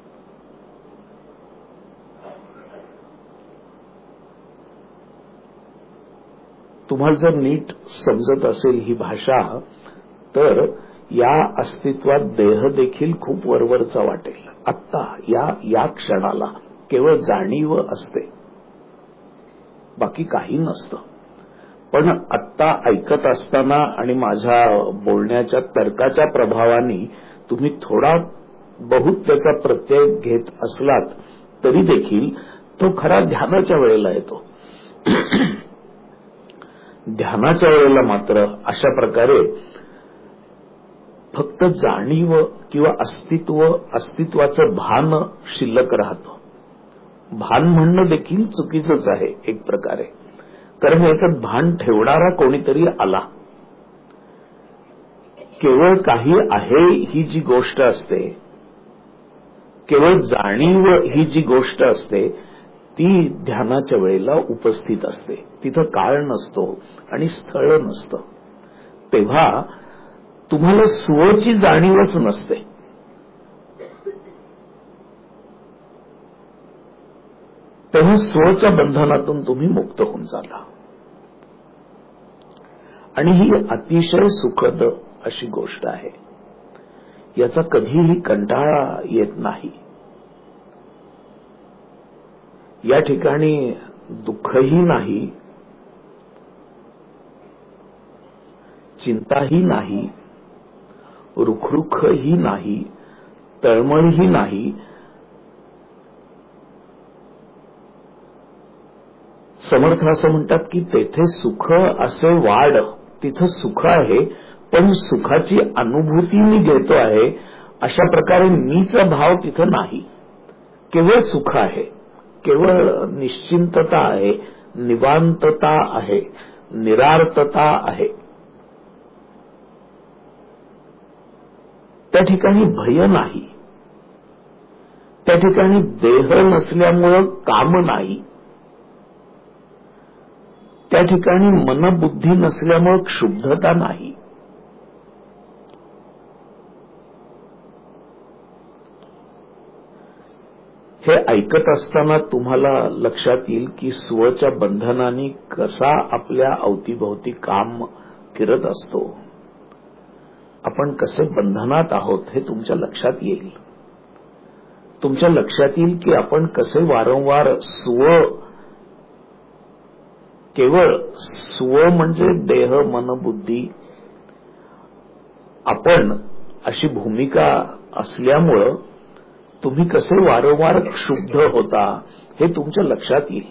तुम्हाला जर नीट समजत असेल ही भाषा तर या अस्तित्वात देह देखील खूप वरवरचा वाटेल. आत्ता या या क्षणाला केवळ जाणीव असते, बाकी काही नसतं. पण आत्ता ऐकत असताना आणि माझ्या बोलण्याच्या तर्काच्या प्रभावाने तुम्ही थोडा बहुत त्याचा प्रत्यय घेत असलात तरी देखील तो खरा ध्यानाच्या वेळेला येतो. ध्यानाच्या वेळेला मात्र अशा प्रकारे फक्त जाणीव किंवा अस्तित्व अस्तित्वाचं भान शिल्लक राहतं. भान म्हणणं देखील चुकीचंच आहे एक प्रकारे, कारण याचं भान ठेवणारा कोणीतरी आला. केवळ काही आहे ही जी गोष्ट असते, केवळ जाणीव ही जी गोष्ट असते ती ध्यानाच्या वेळेला उपस्थित असते. तिथं काळ नसतो आणि स्थळ नसतं. तेव्हा तुम्हाला स्वची जाणीवच नसते. तेव्हा स्वच्या बंधनातून तुम्ही मुक्त होऊन जाता आणि ही अतिशय सुखद अशी गोष्ट आहे. याचा कधीही कंटाळा येत नाही. या ठिकाणी दुःखही नाही, चिंताही नाही, रुखरुखही नाही, तळमळही नाही. समर्थ असं म्हणतात की तेथे सुख असे वाढ, तिथं सुख आहे पण सुखाची अनुभूती मी घेतो आहे अशा प्रकारे मीचा भाव तिथं नाही. केवळ सुख आहे, केवळ निश्चिंतता आहे, निवांतता आहे, निरार्तता आहे. त्या ठिकाणी भय नाही. त्या ठिकाणी देह नसल्यामुळं काम नाही. त्या ठिकाणी मनबुद्धी नसल्यामुळं क्षुब्धता नाही. हे ऐकत असताना तुम्हाला लक्षात येईल की स्वच्या बंधनाने कसा आपल्या अवतीभोवती काम फिरत असतो. आपण कसे बंधनात आहोत हे तुमच्या लक्षात येईल. तुमच्या लक्षात येईल की आपण कसे वारंवार स्व, केवळ स्व म्हणजे देह मन बुद्धी, आपण अशी भूमिका असल्यामुळं तुम्ही कसे वारंवार क्षुब्ध होता हे तुमच्या लक्षात येईल.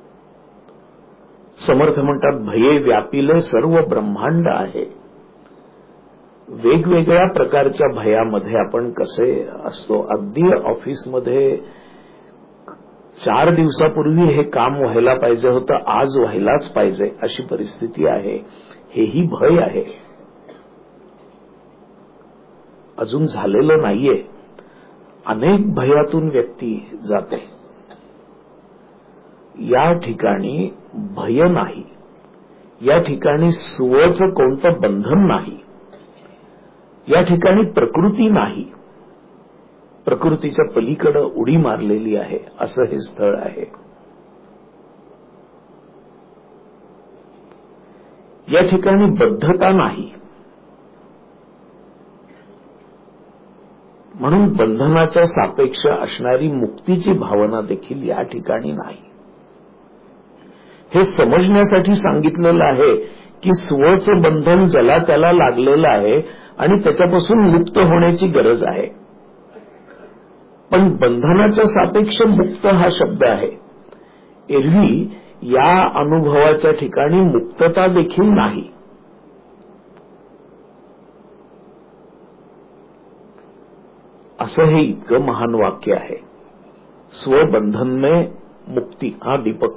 समर्थ म्हणतात भये व्यापिले सर्व ब्रह्मांड आहे. वेगवेगळ्या प्रकारच्या भयामध्ये आपण कसे असतो. अगदी ऑफिसमध्ये चार दिवसापूर्वी हे काम व्हायला पाहिजे होतं, आज व्हायलाच पाहिजे अशी परिस्थिती आहे. हेही भय आहे, अजून झालेलं नाहीये. अनेक भयातून व्यक्ती जाते. या ठिकाणी भय नाही. या ठिकाणी स्वचं कोणतं बंधन नाही. या ठिकाणी प्रकृती नाही. प्रकृतीच्या पलीकडे उडी मारलेली आहे असं हे स्थळ आहे. या ठिकाणी बद्धता नाही. म्हणून बंधनाच्या सापेक्ष असणारी मुक्तीची भावना देखील या ठिकाणी नाही. हे समजण्यासाठी सांगितलेलं आहे की स्वचं बंधन ज्याला त्याला लागलेलं आहे आणि त्याच्यापासून मुक्त होण्याची गरज आहे. पण बंधनाच्या सापेक्ष मुक्त हा शब्द आहे. एरवी या अनुभवाच्या ठिकाणी मुक्तता देखील नाही. असं हे इतकं महान वाक्य आहे. स्वबंधन में मुक्ती. हा दीपक.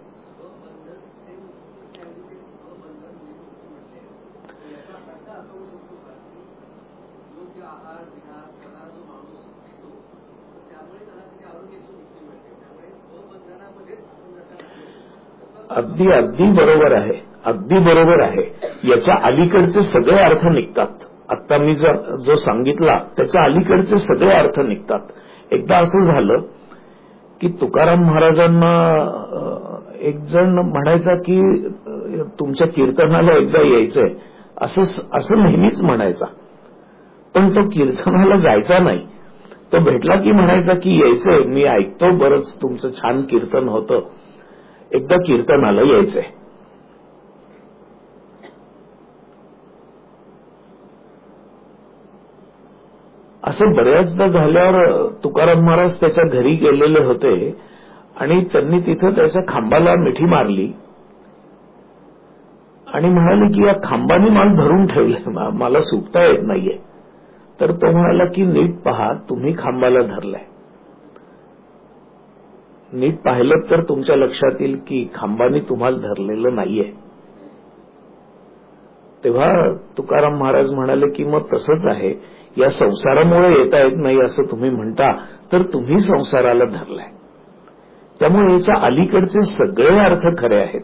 अगदी अगदी बरोबर आहे. अगदी बरोबर आहे. याच्या अलीकडचे सगळे अर्थ निघतात. आता मी जो सांगितला त्याच्या अलीकडचे सगळे अर्थ निघतात. एकदा असं झालं की तुकाराम महाराजांना एक जण म्हणायचा की तुमच्या कीर्तनाला एकदा यायचंय असं असं नेहमीच म्हणायचा. पण तो कीर्तनाला जायचा नाही. तो भेटला की म्हणायचा की यायचंय, मी ऐकतो बरंच तुमचं छान कीर्तन होतं, एकदा कीर्तनाला यायचंय. असं बऱ्याचदा झाल्यावर तुकाराम महाराज त्याच्या घरी गेलेले होते आणि त्यांनी तिथं त्याच्या खांबाला मिठी मारली आणि म्हणाले की या खांबाने मला धरून ठेवलंय, मला सुटता येत नाहीये. तर तो म्हणाला की नीट पहा, तुम्ही खांबाला धरलाय. नीट पाहिलं तर तुमच्या लक्षात येईल की खांबाने तुम्हाला धरलेलं नाहीये. तेव्हा तुकाराम महाराज म्हणाले की मग तसंच आहे, या संसारामुळे येता येत नाही असं तुम्ही म्हणता, तर तुम्ही संसाराला धरलाय. त्यामुळे याच्या अलीकडचे सगळे अर्थ खरे आहेत.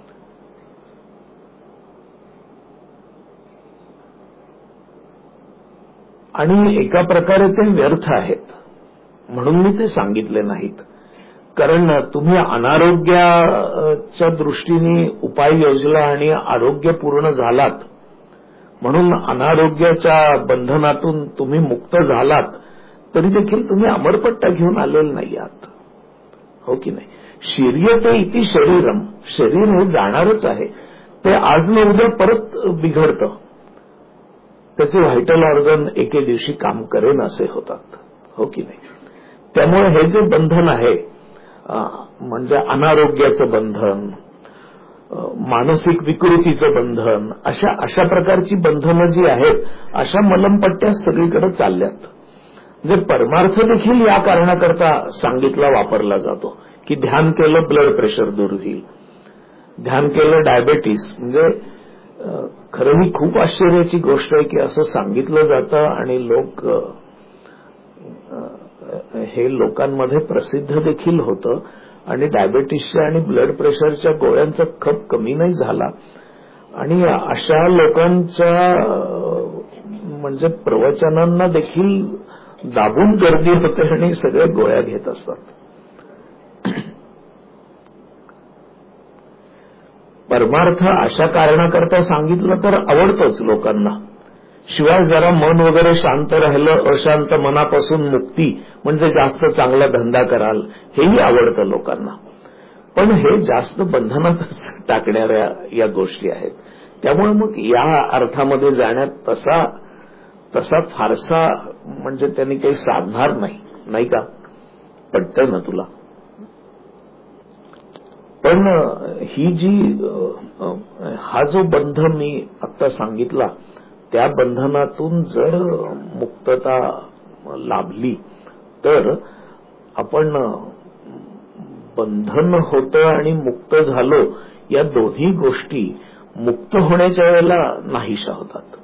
आणि एका प्रकारे ते व्यर्थ आहेत म्हणून मी ते सांगितले नाहीत. कारण तुम्ही अनारोग्याच्या दृष्टीने उपाय योजला आणि आरोग्य पूर्ण झालात म्हणून अनारोग्याच्या बंधनातून तुम्ही मुक्त झालात तरी देखील तुम्ही अमरपट्टा घेऊन आलेले नाही आहात. हो की नाही. शिर्यते इति शरीरम. शरीर हे जाणारच आहे. ते आज न उद्या परत बिघडतं. त्याचे व्हायटल ऑर्गन एके दिवशी काम करेन असे होतात. हो की नाही. त्यामुळे हे जे बंधन आहे म्हणजे अनारोग्याचं बंधन, मानसिक विकृतीचं बंधन, अशा अशा प्रकारची बंधनं जी आहेत अशा मलमपट्ट्या सगळीकडे चालल्यात. म्हणजे परमार्थ देखील या कारणाकरता सांगितला वापरला जातो की ध्यान केलं ब्लड प्रेशर दूर होईल, ध्यान केलं डायबेटीस. म्हणजे खरं ही खूप आश्चर्याची गोष्ट आहे की असं सांगितलं जातं आणि लोक हे लोकांमध्ये प्रसिद्ध देखील होतं आणि डायबेटीसच्या आणि ब्लड प्रेशरच्या गोळ्यांचा खप कमी नाही झाला. आणि अशा लोकांच्या म्हणजे प्रवचनांना देखील दाबून गर्दी होते आणि सगळे गोळ्या घेत असतात. परमार्थ अशा कारणाकरता सांगितलं तर आवडतोच लोकांना. शिवाय जरा मन वगैरे शांत राहिलं, अशांत मनापासून मुक्ती म्हणजे जास्त चांगला धंदा कराल हेही आवडतं लोकांना. पण हे जास्त बंधनातच टाकणाऱ्या या गोष्टी आहेत. त्यामुळे मग या अर्थामध्ये जाण्यात तसा तसा फारसा म्हणजे त्यांनी काही साधणार नाही, नाही का. पटतंय ना तुला. पण ही जी हा जो बंध मी आता सांगितला त्या बंधनातून जर मुक्तता लाभली तर आपण बंधन होतं आणि मुक्त झालो या दोन्ही गोष्टी मुक्त होण्याच्या वेळेला नाहीशा होतात.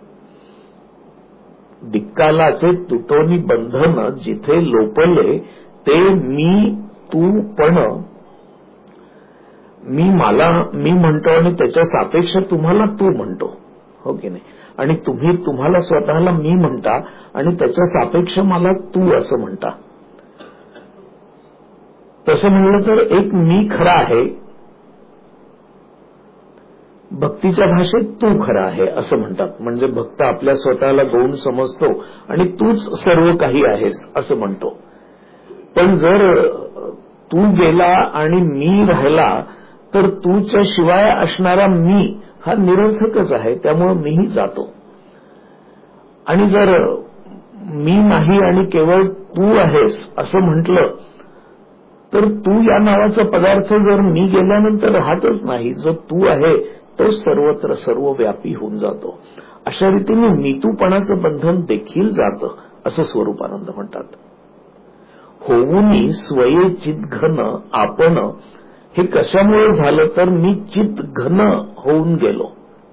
दिक्कालाचे तुटोनी बंधन जिथे लोपले ते मी तू पण मी मला मी म्हणतो आणि त्याच्या सापेक्ष तुम्हाला तू म्हणतो. हो की नाही. आणि तुम्ही तुम्हाला स्वतःला मी म्हणता आणि त्याच्या सापेक्ष मला तू असं म्हणता. तसं म्हणलं तर एक मी खरा आहे, भक्तीच्या भाषेत तू खरा आहे असं म्हणतात. म्हणजे भक्त आपल्या स्वतःला गौण समजतो आणि तूच सर्व काही आहेस असं म्हणतो. पण जर तू गेला आणि मी राहिला तर तूच्या शिवाय असणारा मी हा निरर्थकच आहे, त्यामुळे मीही जातो. आणि जर मी नाही आणि केवळ तू आहेस असं म्हटलं तर तू या नावाचा पदार्थ जर मी गेल्यानंतर राहतच नाही. जो तू आहे तो सर्वत्र सर्वव्यापी होऊन जातो. अशा रीतीने मीतूपणाचं बंधन देखील जातं असं स्वरूपानंद म्हणतात. होऊनी स्वये चितघन आपण हे कशामुळे झालं तर मी चित घन होऊन गेलो.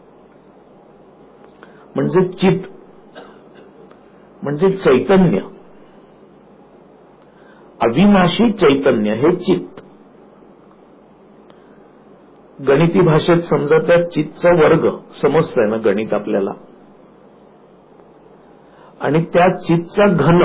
म्हणजे चित म्हणजे चैतन्य, अविनाशी चैतन्य हे चित्त. गणिती भाषेत समजा त्या चित्तचा वर्ग समजतंय ना गणित आपल्याला, आणि त्या चित्तचा घन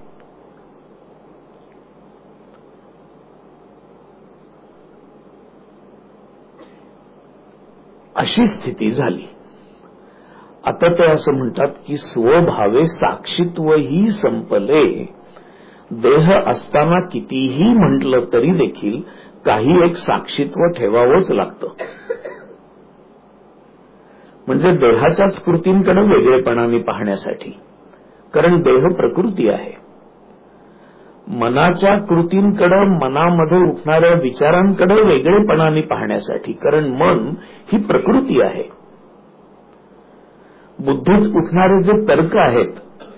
अशी स्थिती झाली. आता ते असं म्हणतात की स्वभावे साक्षीत्वही संपले. देह असताना कितीही म्हटलं तरी देखील काही एक साक्षीत्व ठेवावंच लागतं. म्हणजे देहाच्याच कृतींकडे वेगळेपणाने पाहण्यासाठी, कारण देह प्रकृती आहे. मनाच्या कृतींकडे, मनामध्ये उठणाऱ्या विचारांकडे वेगळेपणाने पाहण्यासाठी, कारण मन ही प्रकृती आहे. बुद्धीत उठणारे जे तर्क आहेत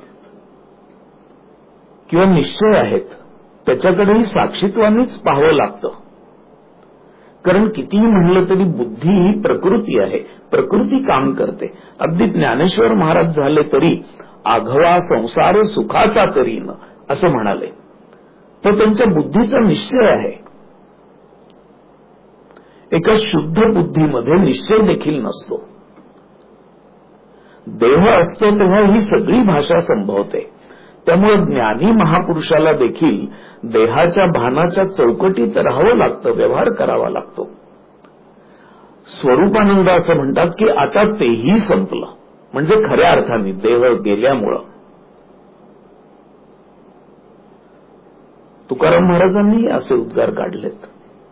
किंवा निश्चय आहेत त्याच्याकडेही साक्षीत्वानेच पाहावं लागतं. कारण कितीही म्हणलं तरी बुद्धी ही प्रकृती आहे, प्रकृती काम करते. अगदी ज्ञानेश्वर महाराज झाले तरी आघवा संसार सुखाचा करीन असं म्हणाले. तो त्यांच्या बुद्धीचा निश्चय आहे. एका शुद्ध बुद्धीमध्ये निश्चय देखील नसतो. देह असतो तेव्हा ही सगळी भाषा संभवते. त्यामुळे ज्ञानी महापुरुषाला देखील देहाच्या भानाच्या चौकटीत राहावं लागतं, व्यवहार करावा लागतो. स्वरूपानंद असं म्हणतात की आता तेही संपलं. म्हणजे खऱ्या अर्थाने देह गेल्यामुळं. तुकाराम महाराजांनी असे उद्गार काढलेत.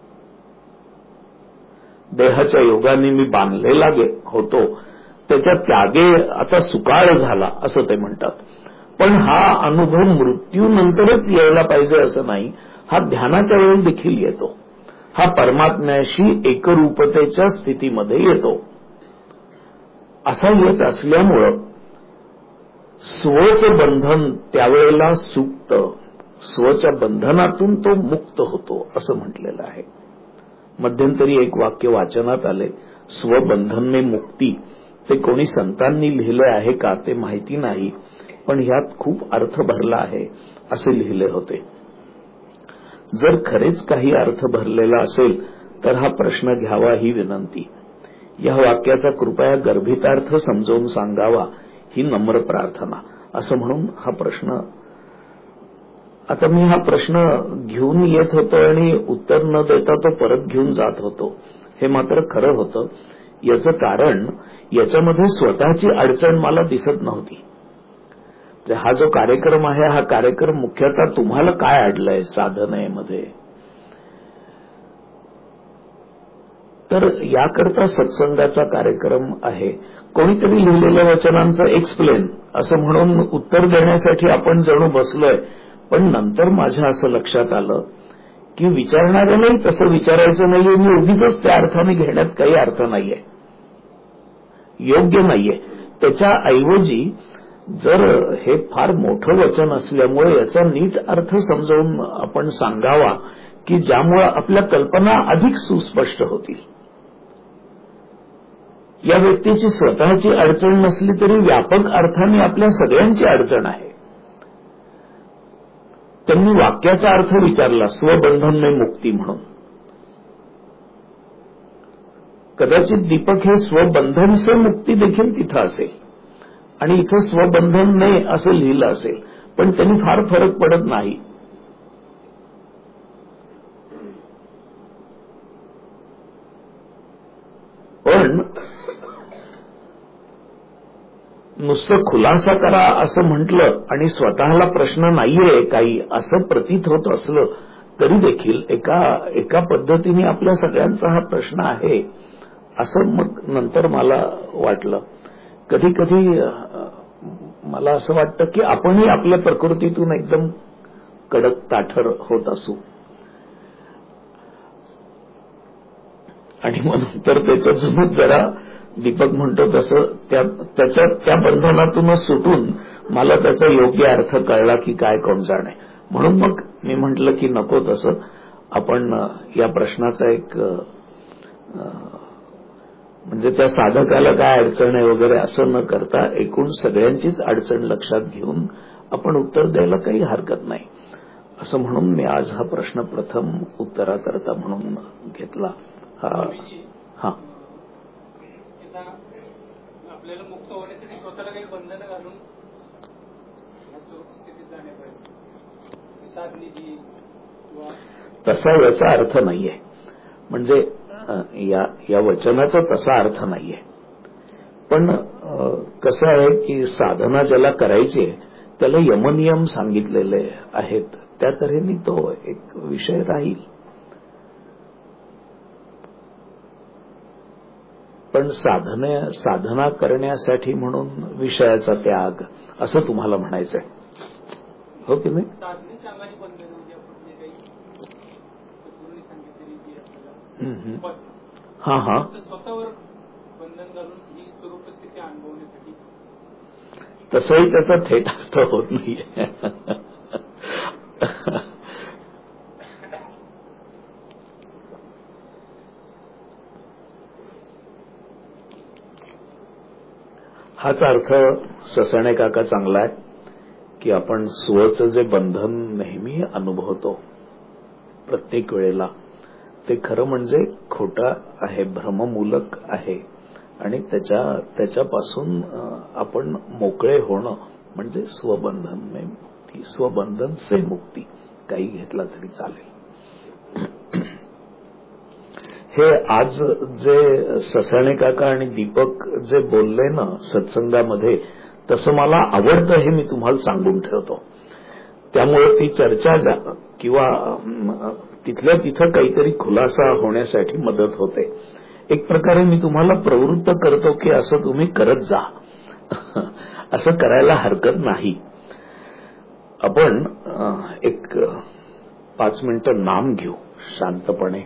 देहाच्या योगाने मी बांधलेला होतो, त्याच्या त्यागे आता सुकाळ झाला असं ते म्हणतात. पण हा अनुभव मृत्यूनंतरच यायला पाहिजे असं नाही, हा ध्यानाच्या वेळी देखील येतो. हा परमात्म्याशी एकरूपतेच्या स्थितीमध्ये येतो. असा येत असल्यामुळं स्वचं बंधन त्यावेळेला सुक्त, स्वच्या बंधनातून तो मुक्त होतो असं म्हटलेलं आहे. मध्यंतरी एक वाक्य वाचनात आले, स्वबंधन में मुक्ती. ते कोणी संतांनी लिहिले आहे का ते माहिती नाही, पण ह्यात खूप अर्थ भरला आहे असे लिहिले होते. जर खरेच काही अर्थ भरलेला असेल तर हा प्रश्न घ्यावा ही विनंती. या वाक्याचा कृपया गर्भितार्थ समजावून सांगावा ही नम्र प्रार्थना असं म्हणून हा प्रश्न. आता मी हा प्रश्न घेऊन येत होतो आणि उत्तर न देता तो परत घेऊन जात होतो, हे मात्र खरं होतं. याचं कारण याच्यामध्ये स्वतःची अडचण मला दिसत नव्हती. हा जो कार्यक्रम आहे हा कार्यक्रम मुख्यतः तुम्हाला काय अडलंय साधनेमध्ये, तर याकरता सत्संगाचा कार्यक्रम आहे. कोणीतरी लिहिलेल्या वचनांचं एक्सप्लेन असं म्हणून उत्तर देण्यासाठी आपण जणू बसलोय. पण नंतर माझ्या असं लक्षात आलं की विचारणाऱ्यालाही तसं विचारायचं नाहीये. मी उगीच त्या अर्थाने घेण्यात काही अर्थ नाहीये, योग्य नाहीये. त्याच्या ऐवजी जर हे फार मोठं वचन असल्यामुळे याचा नीट अर्थ समजावून आपण सांगावा की ज्यामुळे आपल्या कल्पना अधिक सुस्पष्ट होतील. या व्यक्तीची स्वतःची अडचण नसली तरी व्यापक अर्थाने आपल्या सगळ्यांची अडचण आहे. त्यांनी वाक्याचा अर्थ विचारला, स्वबंधन में मुक्ती म्हणून. कदाचित दीपक हे स्वबंधन से मुक्ती देखील तिथं असेल आणि इथं स्वबंधन नाही असं लिहिलं असेल, पण त्यांनी फार फरक पडत नाही. पण नुसतं खुलासा करा असं म्हटलं आणि स्वतःला प्रश्न नाहीये काही असं प्रतीत होत असलं तरी देखील एका एका पद्धतीने आपल्या सगळ्यांचा हा प्रश्न आहे असं मग नंतर मला वाटलं. कधी कधी मला असं वाटतं की आपणही आपल्या प्रकृतीतून एकदम कडक ताठर होत असू आणि मग नंतर त्याच्यातूनच जरा दीपक म्हणतो तसं त्या त्याच्या त्या बंधनातूनच सुटून मला त्याचा योग्य अर्थ कळला की काय कोण जाणे. म्हणून मग मी म्हटलं की नको तसं आपण या प्रश्नाचा एक म्हणजे त्या साधकाला काय अडचण आहे वगैरे असं न करता एकूण सगळ्यांचीच अडचण लक्षात घेऊन आपण उत्तर द्यायला काही हरकत नाही असं म्हणून मी आज हा प्रश्न प्रथम उत्तराकरता म्हणून घेतला. हा हा आपल्याला मुक्त होण्यासाठी स्वतःला काही बंधनं घालून स्थितीत जाण्यापर्यंत साधनेची तसा याचा अर्थ नाहीये. म्हणजे या या वचनाचा तसा अर्थ नाहीये. पण कसं आहे की साधना ज्याला करायची त्याला यमनियम सांगितलेले आहेत त्या तऱ्हेने तो एक विषय राहील. पण साधने साधना करण्यासाठी म्हणून विषयाचा त्याग असं तुम्हाला म्हणायचंय हो की नाही. साधनेची अंगाची बंधनं म्हणजे आपण जे काही गुरुनी सांगितलेली जी आपल्याला हा हा स्वतःवर बंधन घालून ही स्वरूप स्थिती अनुभवण्यासाठी तसंही त्याचा थेट अर्थ होत नाहीये. हाच अर्थ ससाणे काका चांगला आहे की आपण स्वचं जे बंधन नेहमी अनुभवतो प्रत्येक वेळेला ते खरं म्हणजे खोटं आहे, भ्रममूलक आहे आणि त्याच्या त्याच्यापासून आपण मोकळे होणं म्हणजे स्वबंधन में मुक्ती, स्वबंधन से मुक्ती काही घेतला तरी चालेल. हे आज जे ससाणे काका आणि दीपक जे बोलले ना सत्संगामध्ये तसं मला आवडतं हे मी तुम्हाला सांगून ठेवतो. त्यामुळे ती चर्चा जा किंवा तिथल्या तिथं काहीतरी खुलासा होण्यासाठी मदत होते. एक प्रकारे मी तुम्हाला प्रवृत्त करतो की असं तुम्ही करत जा. असं करायला हरकत नाही. आपण एक पाच मिनिटं नाम घेऊ शांतपणे.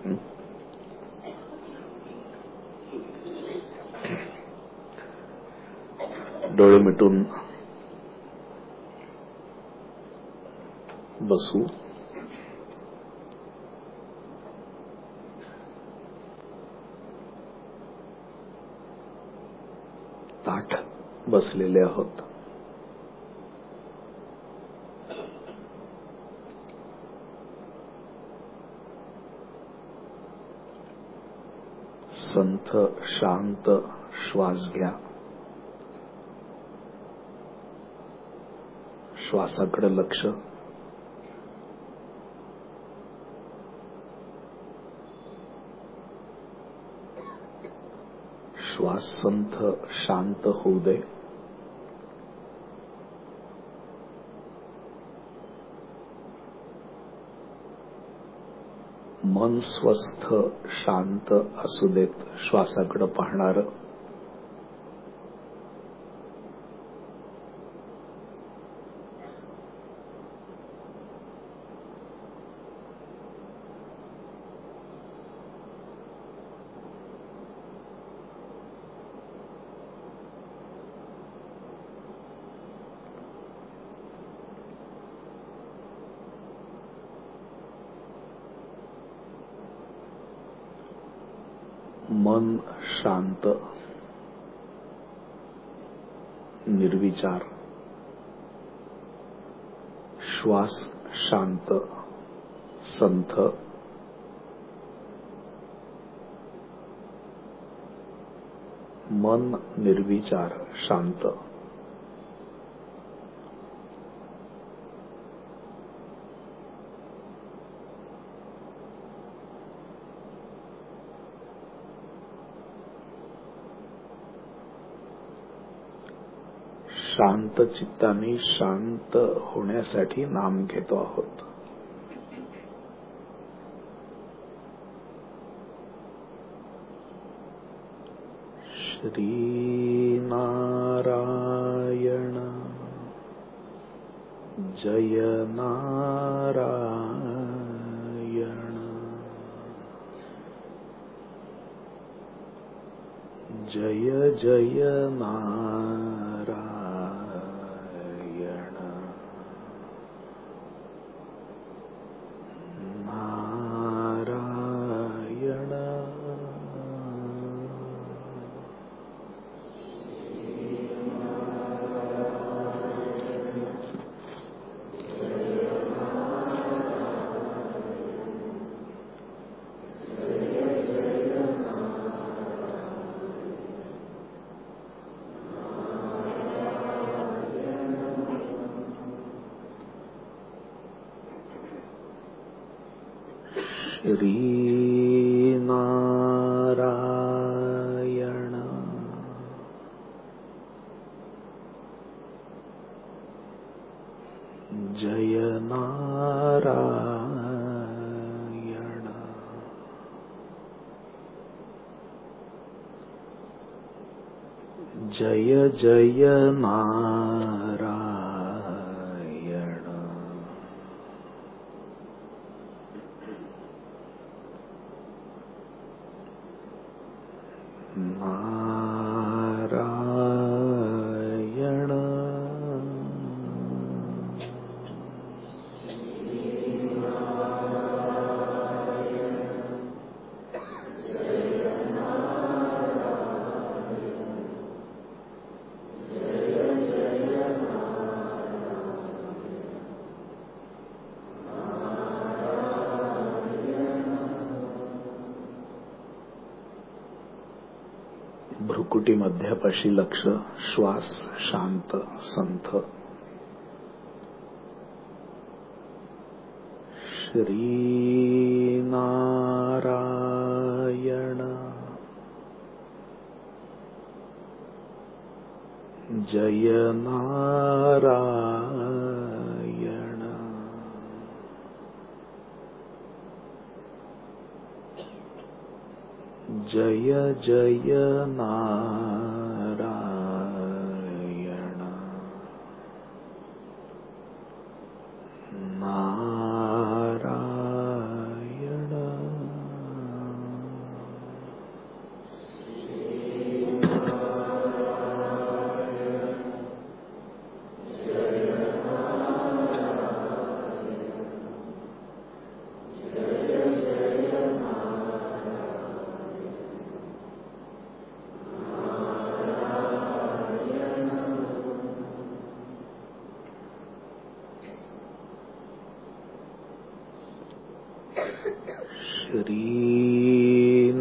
डोळे मिटून बसू. ताठ बसलेले आहोत. संथ शांत श्वास घ्या. श्वासाकडे लक्ष. श्वास संथ शांत होऊ दे. मन स्वस्थ शांत असू देत श्वासाकडे पाहणार. मन शांत, निर्विचार. श्वास शांत, संथ. मन निर्विचार शांत. शांत चित्ताने शांत होण्यासाठी नाम घेतो आहोत. श्री नारायण जय नारायण जय जय नारायण नारायण श्री नारायण जय नारायण जय जय नारायण नारायण भ्रुकुटी मध्यापाशी लक्ष, श्वास शांत संथ. श्री नारायण जय नारायण जय जय नारायण नारायण श्री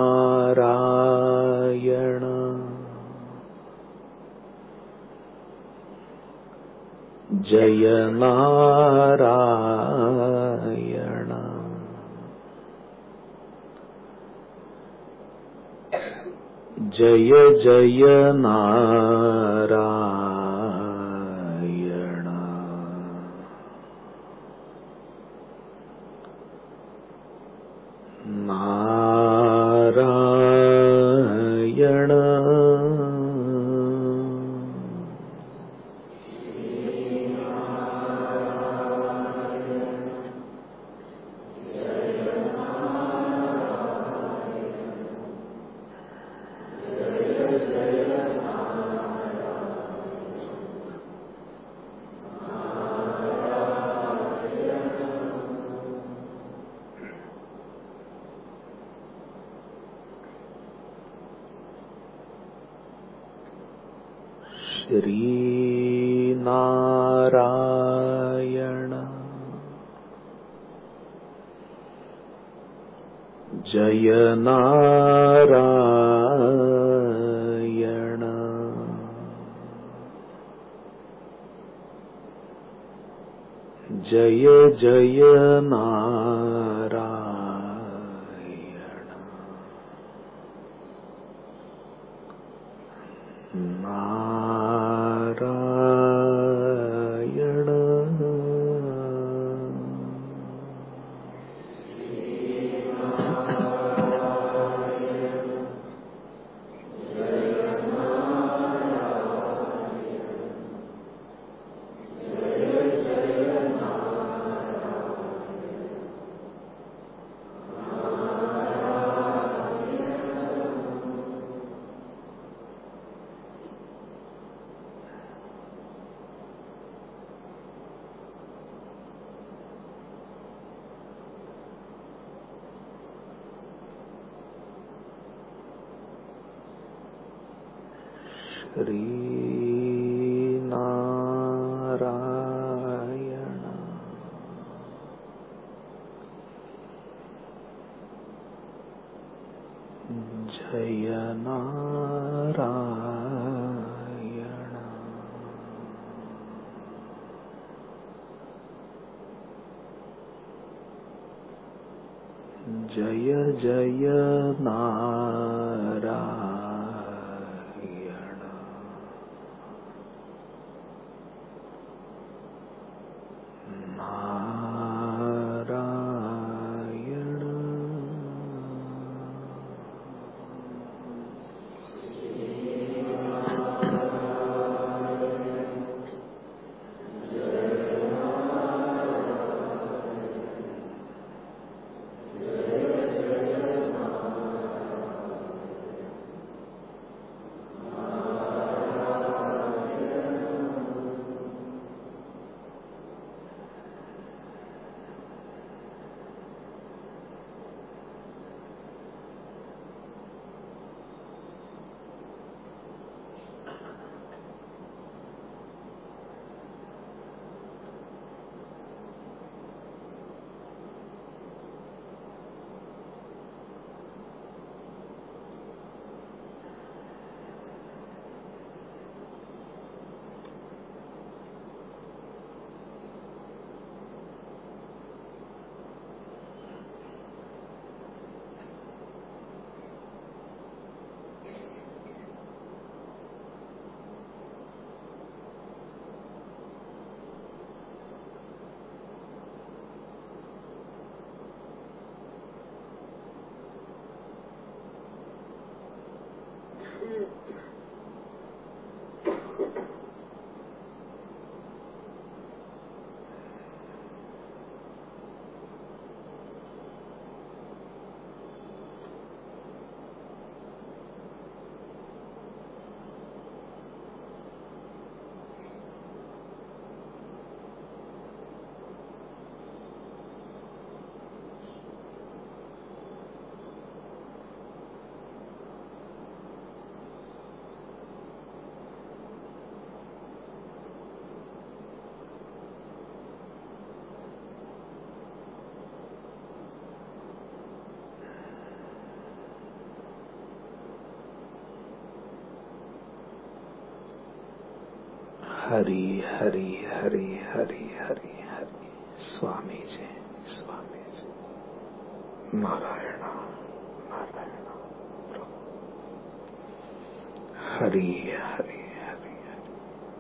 नारायण जय नारायण जय जय नारायण नारायण श्री नारायण जय नारायण जय जय नारायण नारायण श्रीनारायण जय नारायण जय जय नारायण नारायण हरि हरि हरि हरि हरि हरि स्वामी जी स्वामी जी नारायण नारायण हरि हरि हरि हरि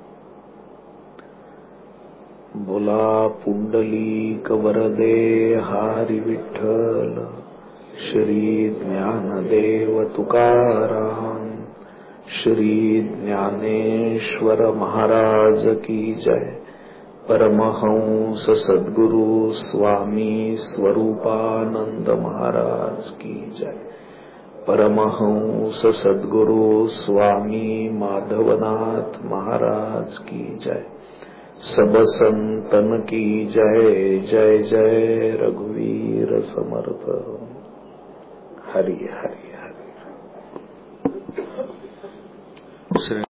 बोला पुंडलीक वरदे हरि विठ्ठल श्री ज्ञानदेव तुकाराम श्री ज्ञानेश्वर महाराज की जय। परमहंस सद्गुरु स्वामी स्वरूपानंद महाराज की जय। परमहंस सद्गुरु स्वामी माधवनाथ महाराज की जय। सब संतन की जय जय जय रघुवीर समर्थ। हरि हरि हरि।